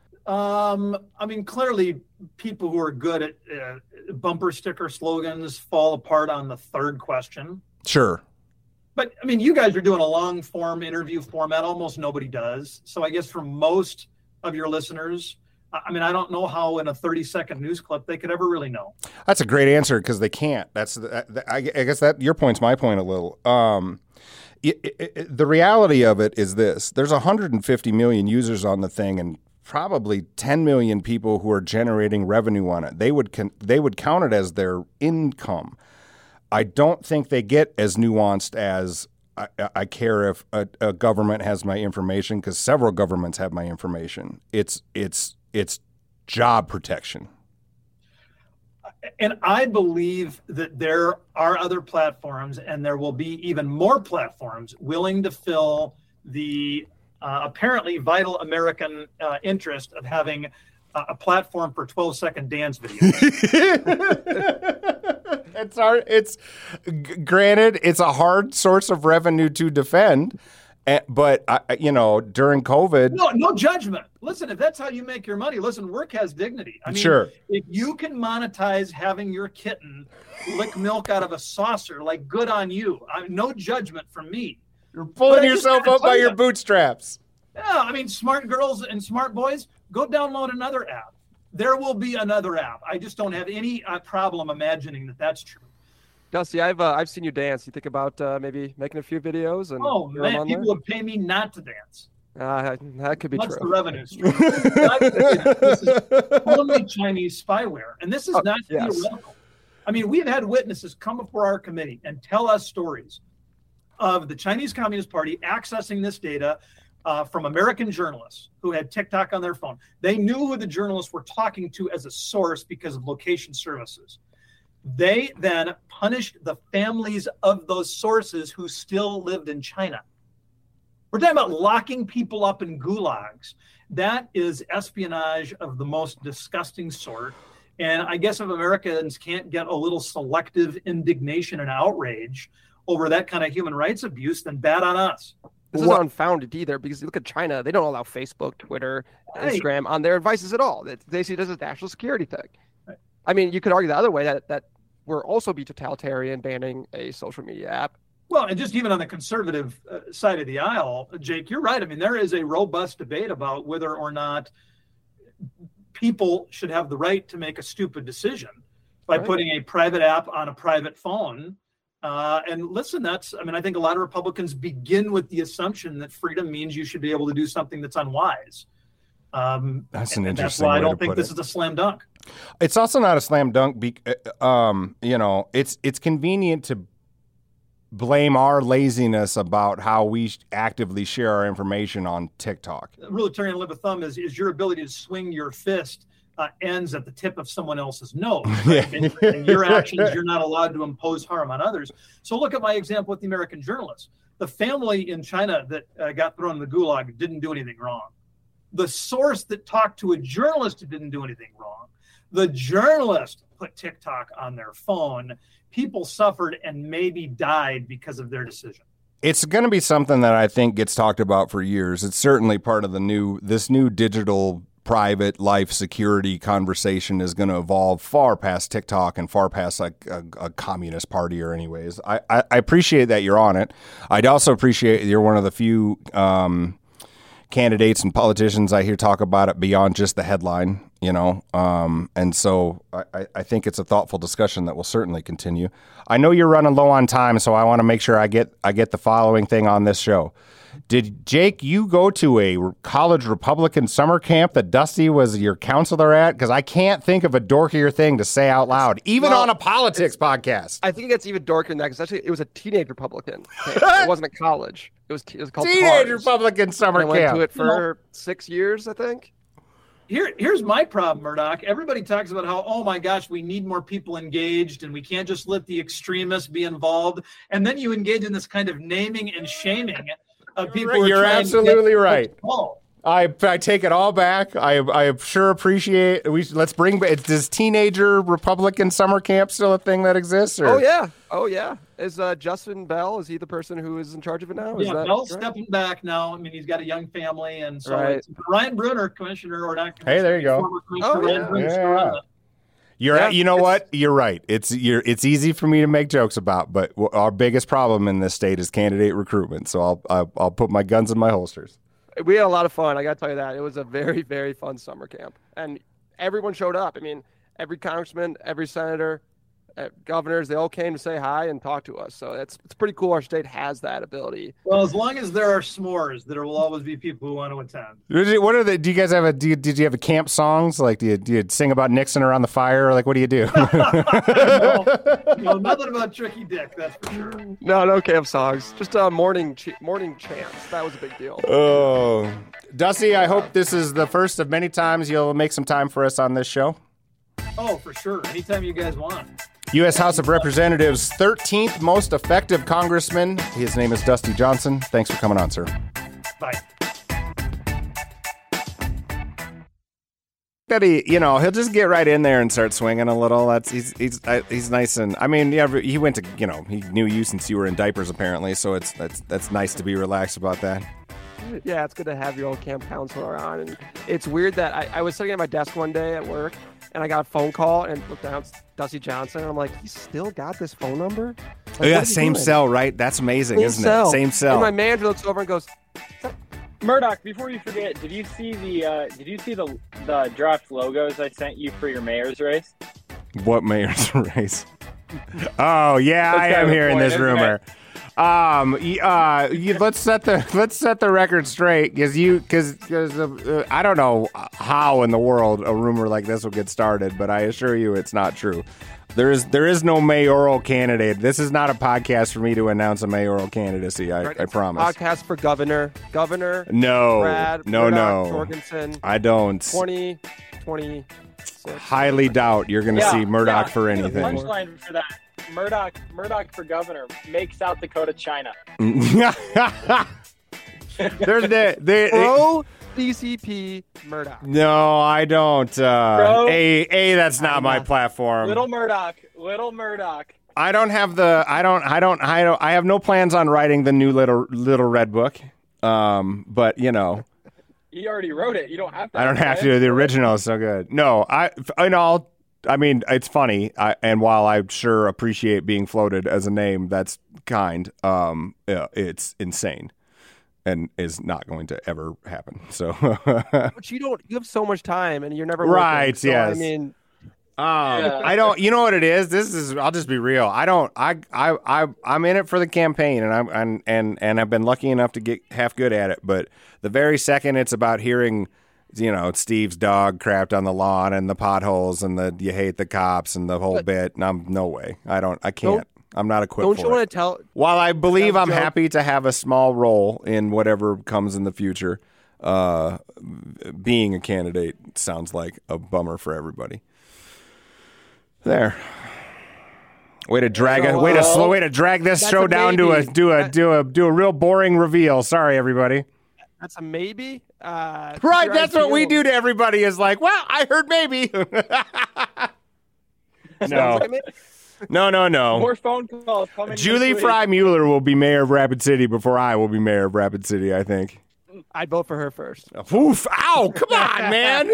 Clearly people who are good at bumper sticker slogans fall apart on the third question. Sure. But, you guys are doing a long-form interview format. Almost nobody does. So I guess for most of your listeners, I don't know how in a 30-second news clip they could ever really know. That's a great answer because they can't. I guess that your point's my point a little. The reality of it is this. There's 150 million users on the thing and probably 10 million people who are generating revenue on it. They would count it as their income. I don't think they get as nuanced as I care if a government has my information, because several governments have my information. It's job protection. And I believe that there are other platforms, and there will be even more platforms willing to fill the apparently vital American interest of having a platform for 12-second dance videos. Granted, it's a hard source of revenue to defend, but during COVID, no judgment. Listen, if that's how you make your money, listen, work has dignity. I mean, sure. If you can monetize having your kitten lick milk out of a saucer, like, good on you. No judgment from me. You're pulling yourself up by your bootstraps. Yeah, I mean, smart girls and smart boys, go download another app. There will be another app. I just don't have any problem imagining that that's true. Dusty, I've seen you dance. You think about maybe making a few videos? And oh man, people would pay me not to dance. That could be That's true. The revenue stream. This is only Chinese spyware, and this is not theoretical. I mean, we've had witnesses come before our committee and tell us stories of the Chinese Communist Party accessing this data from American journalists who had TikTok on their phone. They knew who the journalists were talking to as a source because of location services. They then punished the families of those sources who still lived in China. We're talking about locking people up in gulags. That is espionage of the most disgusting sort. And I guess if Americans can't get a little selective indignation and outrage over that kind of human rights abuse, then bad on us. This is unfounded either, because you look at China, they don't allow Facebook, Twitter, Instagram on their devices at all. They see it as a national security thing. Right. I mean, you could argue the other way that will also be totalitarian banning a social media app. Well, and just even on the conservative side of the aisle, Jake, you're right. I mean, there is a robust debate about whether or not people should have the right to make a stupid decision by putting a private app on a private phone. And listen, I think a lot of Republicans begin with the assumption that freedom means you should be able to do something that's unwise. That's an interesting That's why I don't think this is a slam dunk. It's also not a slam dunk. It's convenient to blame our laziness about how we actively share our information on TikTok. The rule of Terry rule of thumb is your ability to swing your fist ends at the tip of someone else's nose. Right? And your actions, you're not allowed to impose harm on others. So look at my example with the American journalist. The family in China that got thrown in the gulag didn't do anything wrong. The source that talked to a journalist who didn't do anything wrong. The journalist put TikTok on their phone. People suffered and maybe died because of their decision. It's going to be something that I think gets talked about for years. It's certainly part of this new digital private life security conversation is going to evolve far past TikTok and far past like a communist party or anyways. I appreciate that you're on it. I'd also appreciate you're one of the few candidates and politicians I hear talk about it beyond just the headline, and so I think it's a thoughtful discussion that will certainly continue. I know you're running low on time, so I want to make sure I get the following thing on this show. Did Jake, you go to a college Republican summer camp that Dusty was your counselor at? Because I can't think of a dorkier thing to say out loud, even on a politics podcast. I think it gets even dorkier than that, because actually it was a teenage Republican camp. It wasn't a college. It was called Teenage Cars. Republican summer camp. I went to it for 6 years, I think. Here's my problem, Murdoch. Everybody talks about how, oh my gosh, we need more people engaged and we can't just let the extremists be involved. And then you engage in this kind of naming and shaming of people. You're absolutely right. I take it all back. I sure appreciate. Let's bring back. Is teenager Republican summer camp still a thing that exists? Or? Oh yeah. Is Justin Bell? Is he the person who is in charge of it now? Yeah, Bell's stepping back now. I mean, he's got a young family, and so it's Ryan Brunner, commissioner or not? Hey, there you go. You know what? You're right. It's easy for me to make jokes about, but our biggest problem in this state is candidate recruitment. So I'll put my guns in my holsters. We had a lot of fun. I got to tell you that. It was a very, very fun summer camp. And everyone showed up. I mean, every congressman, every senator, governors, they all came to say hi and talk to us. So it's pretty cool. Our state has that ability. Well, as long as there are s'mores, there will always be people who want to attend. What are the? Do you guys have a? Did you have a camp songs? Like, do you sing about Nixon around the fire? Or like, what do you do? No, nothing about Tricky Dick. That's for sure. No camp songs. Just morning chants. That was a big deal. Oh, Dusty, I hope this is the first of many times you'll make some time for us on this show. Oh, for sure. Anytime you guys want. U.S. House of Representatives' 13th most effective congressman. His name is Dusty Johnson. Thanks for coming on, sir. Bye. That he'll just get right in there and start swinging a little. He's nice, and I mean, yeah, he went to, he knew you since you were in diapers apparently, so that's nice to be relaxed about that. Yeah, it's good to have your old camp counselor on. And it's weird that I was sitting at my desk one day at work, and I got a phone call and looked down, it's Dusty Johnson, and I'm like, he still got this phone number? Like, yeah, same cell, right? That's amazing, isn't it? Same cell. And my manager looks over and goes, Murdoch, before you forget, did you see the draft logos I sent you for your mayor's race? What mayor's race? Oh yeah, I am hearing this rumor. Let's set the record straight because I don't know how in the world a rumor like this will get started, but I assure you it's not true. There is no mayoral candidate. This is not a podcast for me to announce a mayoral candidacy. I promise. Podcast for governor. No, Brad, no. Jorgensen. I don't. 2020. Highly doubt you're going to see Murdoch for anything. The punchline for that. Murdoch for governor. Make South Dakota China. There's pro CCP Murdoch. No, I don't. That's not my platform. Little Murdoch. I don't have I have no plans on writing the new little red book. But you already wrote it. You don't have to. I don't have to. The original is so good. No, I mean, it's funny, and while I sure appreciate being floated as a name, that's kind. It's insane, and is not going to ever happen. So, but you have so much time, and you're never right. Working, so, yes. I mean, I don't. You know what it is? I'll just be real. I'm in it for the campaign, and I've been lucky enough to get half good at it. But the very second it's about hearing, Steve's dog crapped on the lawn and the potholes and the you hate the cops and the whole bit, and I'm no way. I can't. I'm not equipped. Don't you want to tell? While I believe I'm happy to have a small role in whatever comes in the future, being a candidate sounds like a bummer for everybody. There. Way to drag this show down to do a real boring reveal. Sorry, everybody. That's a maybe. Right, that's what we do to everybody. Is like, well, I heard maybe. No. More phone calls coming. Julie Fry Mueller will be mayor of Rapid City before I will be mayor of Rapid City, I think. I'd vote for her first. Oof! Ow! Come on, man.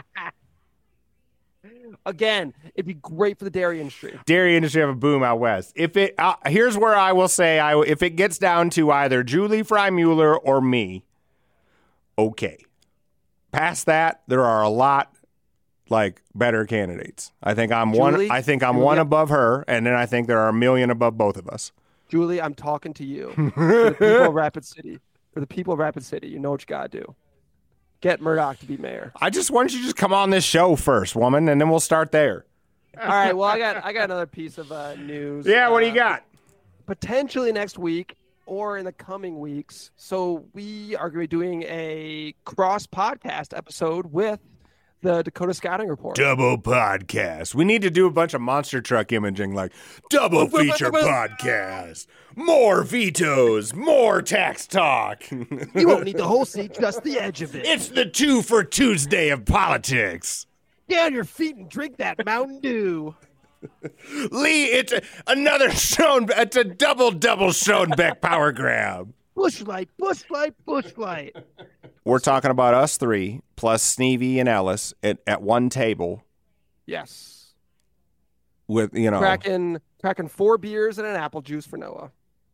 Again, it'd be great for the dairy industry. Dairy industry have a boom out west. If it here's where I will say, if it gets down to either Julie Fry Mueller or me, okay. Past that, there are a lot better candidates. I think I'm one above her, and then I think there are a million above both of us. Julie, I'm talking to you. For the people of Rapid City. For the people of Rapid City, you know what you gotta do. Get Murdoch to be mayor. Why don't you just come on this show first, woman, and then we'll start there. All right. Well, I got another piece of news. Yeah, what do you got? Potentially next week or in the coming weeks. So we are going to be doing a cross podcast episode with the Dakota Scouting Report. Double podcast. We need to do a bunch of monster truck imaging, like double feature podcast. More vetoes, more tax talk. You won't need the whole seat, just the edge of it. It's the 2 for Tuesday of politics. Get on your feet and drink that Mountain Dew. Lee, it's it's a double Schoenbeck power grab. Bushlight. We're talking about us three, plus Sneevy and Ellis at one table. Yes. With, Cracking 4 beers and an apple juice for Noah.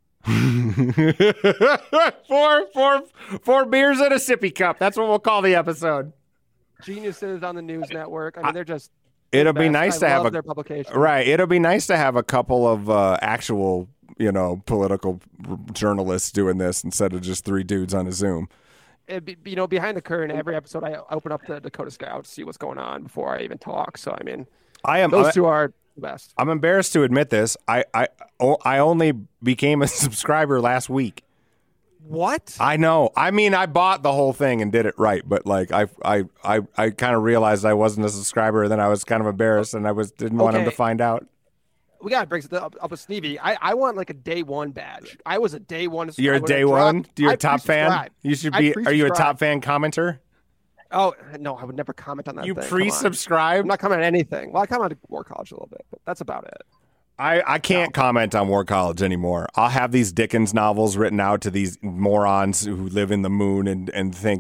four beers and a sippy cup. That's what we'll call the episode. Geniuses on the news network. I mean, they're just It'll be nice to have their publication. Right. It'll be nice to have a couple of actual, political journalists doing this instead of just 3 dudes on a Zoom. Behind the curtain, every episode I open up the Dakota Scout to see what's going on before I even talk. So I mean, those two are the best. I'm embarrassed to admit this. I only became a subscriber last week. What? I know. I mean, I bought the whole thing and did it right, but like I kind of realized I wasn't a subscriber, and then I was kind of embarrassed, and didn't want him to find out. We gotta bring up with Sneevy. I want like a day one badge. I was a day one. You're a day one? You're a top fan? You should be. Are you a top fan commenter? Oh no, I would never comment on that. You thing. pre-subscribe? I'm not commenting on anything. Well, I comment on War College a little bit, but that's about it. I can't comment on War College anymore. I'll have these Dickens novels written out to these morons who live in the moon and think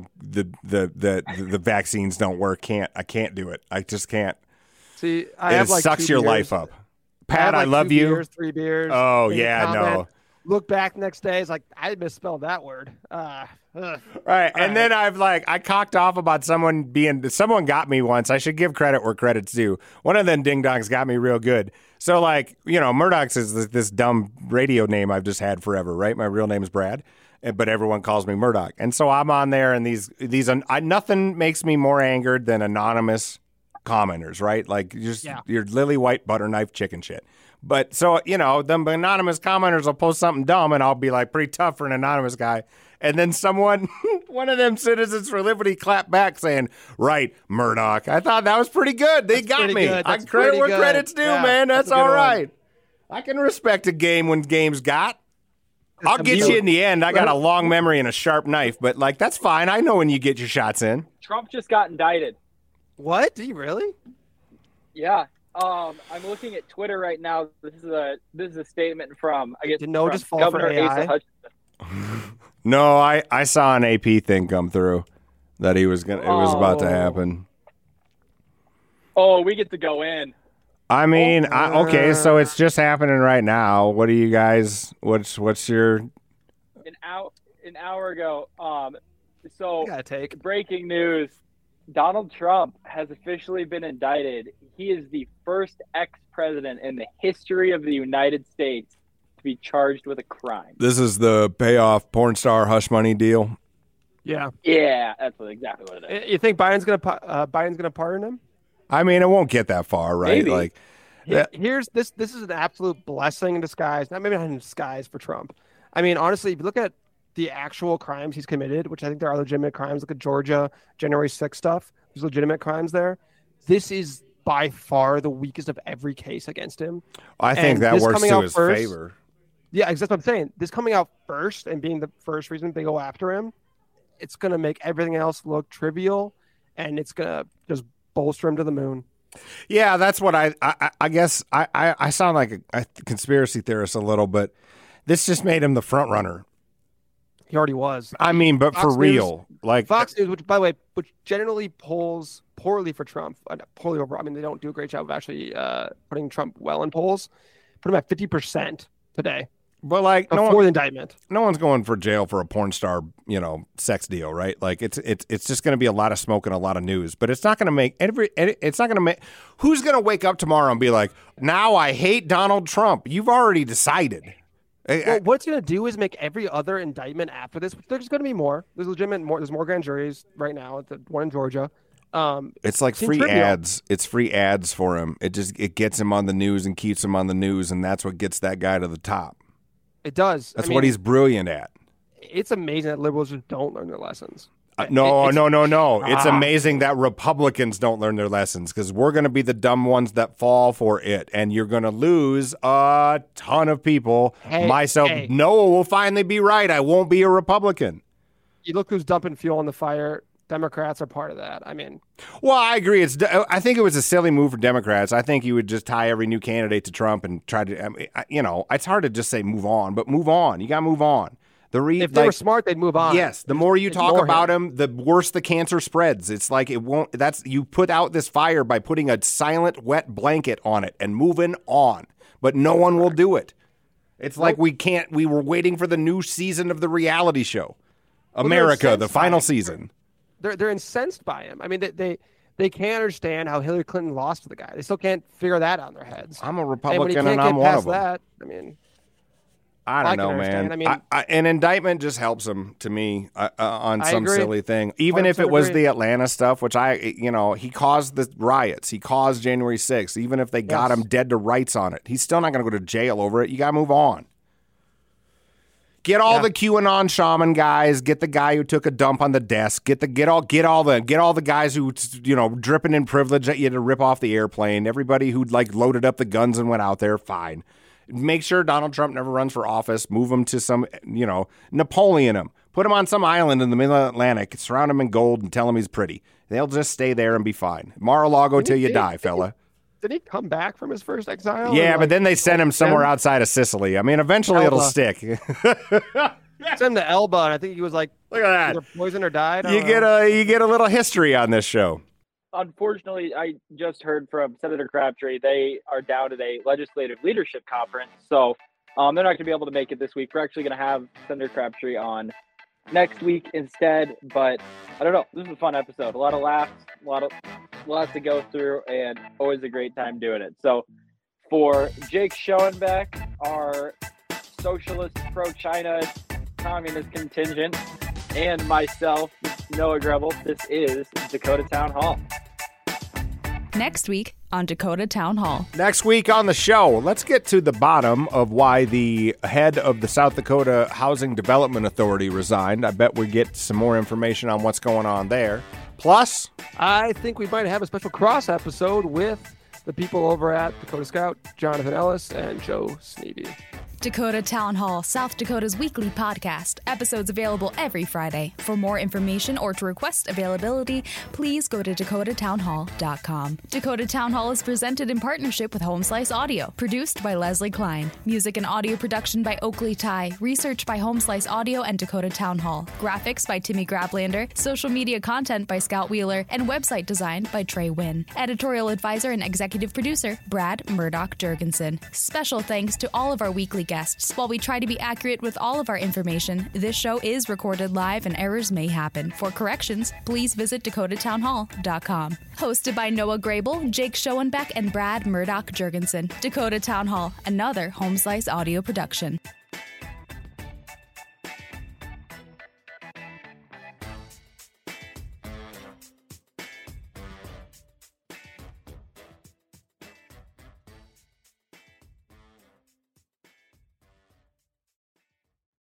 the vaccines don't work. I can't do it. I just can't. See, it sucks your life up. Pat, I love 2 you. Beers, 3 beers. Oh yeah, no. Look back next day. It's like I misspelled that word. Right, and then I cocked off about someone got me once. I should give credit where credit's due. One of them ding dongs got me real good. So Murdoch's is this dumb radio name I've just had forever, right? My real name is Brad, but everyone calls me Murdoch, and so I'm on there, and nothing makes me more angered than anonymous commenters, right? Like your lily white butter knife chicken shit. But so them anonymous commenters will post something dumb, and I'll be like pretty tough for an anonymous guy. And then one of them Citizens for Liberty clapped back saying, "Right, Murdoch." I thought that was pretty good. They got me. I credit where credit's due, man. That's all right. I can respect a game when game's got. I'll get you in the end. I got a long memory and a sharp knife, but that's fine. I know when you get your shots in. Trump just got indicted. What? Did he really? Yeah. I'm looking at Twitter right now. This is a statement from Governor Asa Hutchinson. No, I saw an AP thing come through that it was about to happen. Oh, we get to go in. I mean, okay, so it's just happening right now. What do you guys? What's your? An hour ago. So gotta take breaking news: Donald Trump has officially been indicted. He is the first ex-president in the history of the United States to be charged with a crime. This is the payoff porn star hush money deal. Yeah. Yeah, that's exactly what it is. You think Biden's gonna pardon him? I mean, it won't get that far, right? Maybe. Here's this. This is an absolute blessing in disguise. Not in disguise for Trump. I mean, honestly, if you look at the actual crimes he's committed, which I think there are legitimate crimes, look at Georgia, January 6th stuff. There's legitimate crimes there. This is by far the weakest of every case against him. I think that works to his favor. Yeah, exactly what I'm saying. This coming out first and being the first reason they go after him, it's going to make everything else look trivial, and it's going to just bolster him to the moon. Yeah, that's what I guess I sound like a conspiracy theorist a little, but this just made him the front runner. He already was. I mean, but Fox for real, News, Fox News, which by the way, which generally polls poorly for Trump, poorly over. I mean, they don't do a great job of actually putting Trump well in polls. Put him at 50% today. But before the indictment, no one's going for jail for a porn star, sex deal, right? Like it's just going to be a lot of smoke and a lot of news. But it's not going to make it's not going to make. Who's going to wake up tomorrow and be like, now I hate Donald Trump? You've already decided. Well, what it's going to do is make every other indictment after this. There's going to be more. There's more grand juries right now. The one in Georgia. It's like free ads. It's free ads for him. It gets him on the news and keeps him on the news, and that's what gets that guy to the top. It does. That's what he's brilliant at. It's amazing that liberals just don't learn their lessons. No. It's amazing that Republicans don't learn their lessons because we're going to be the dumb ones that fall for it, and you're going to lose a ton of people. Noah will finally be right. I won't be a Republican. You look who's dumping fuel on the fire. Democrats are part of that. I mean, well, I agree. I think it was a silly move for Democrats. I think you would just tie every new candidate to Trump and try to, it's hard to just say move on, but move on. You got to move on. If they were smart, they'd move on. Yes, the more you talk about him, the worse the cancer spreads. It's like it won't. You put out this fire by putting a silent, wet blanket on it and moving on, but no one will do it. It's like we can't. We were waiting for the new season of the reality show, America, the final season. They're incensed by him. I mean, they can't understand how Hillary Clinton lost to the guy. They still can't figure that out in their heads. I'm a And when Republican he and can't I'm get one past of them. that, I mean, I don't I can know, man. understand. I mean- an indictment just helps him to me on I some agree. silly thing. Even if it was 100% agree. the Atlanta stuff, which he caused the riots. He caused January 6th. Even if they got Yes. him dead to rights on it, he's still not going to go to jail over it. You got to move on. Get all the QAnon shaman guys. Get the guy who took a dump on the desk. Get all the guys who dripping in privilege at you to rip off the airplane. Everybody who loaded up the guns and went out there. Fine. Make sure Donald Trump never runs for office. Move him to some Napoleon him. Put him on some island in the middle of the Atlantic. Surround him in gold and tell him he's pretty. They'll just stay there and be fine. Mar-a-Lago till you die, fella. Did he come back from his first exile? Yeah, but then they sent him somewhere outside of Sicily. I mean, eventually it'll Elba. stick. Sent him to Elba, and I think he was look at that, either poisoned or died. I You don't know. get a little history on this show. Unfortunately, I just heard from Senator Crabtree. They are down at a legislative leadership conference, so they're not going to be able to make it this week. We're actually going to have Senator Crabtree on next week instead, but I don't know. This is a fun episode. A lot of laughs, lots to go through, and always a great time doing it. So for Jake Schoenbeck, our socialist, pro-China, communist contingent, and myself, Noah Grebel, this is Dakota Town Hall. Next week on Dakota Town Hall. Next week on the show, let's get to the bottom of why the head of the South Dakota Housing Development Authority resigned. I bet we get some more information on what's going on there. Plus, I think we might have a special cross episode with the people over at Dakota Scout, Jonathan Ellis and Joe Sneeby. Dakota Town Hall, South Dakota's weekly podcast. Episodes available every Friday. For more information or to request availability, please go to dakotatownhall.com. Dakota Town Hall is presented in partnership with Home Slice Audio. Produced by Leslie Klein. Music and audio production by Oakley Ty. Research by Home Slice Audio and Dakota Town Hall. Graphics by Timmy Grablander. Social media content by Scout Wheeler. And website design by Trey Wynn. Editorial advisor and executive producer, Brad Murdoch Jurgensen. Special thanks to all of our weekly guests. While we try to be accurate with all of our information, this show is recorded live and errors may happen. For corrections, please visit dakotatownhall.com. Hosted by Noah Grable, Jake Schoenbeck, and Brad Murdoch Jurgensen. Dakota Town Hall, another Home Slice audio production.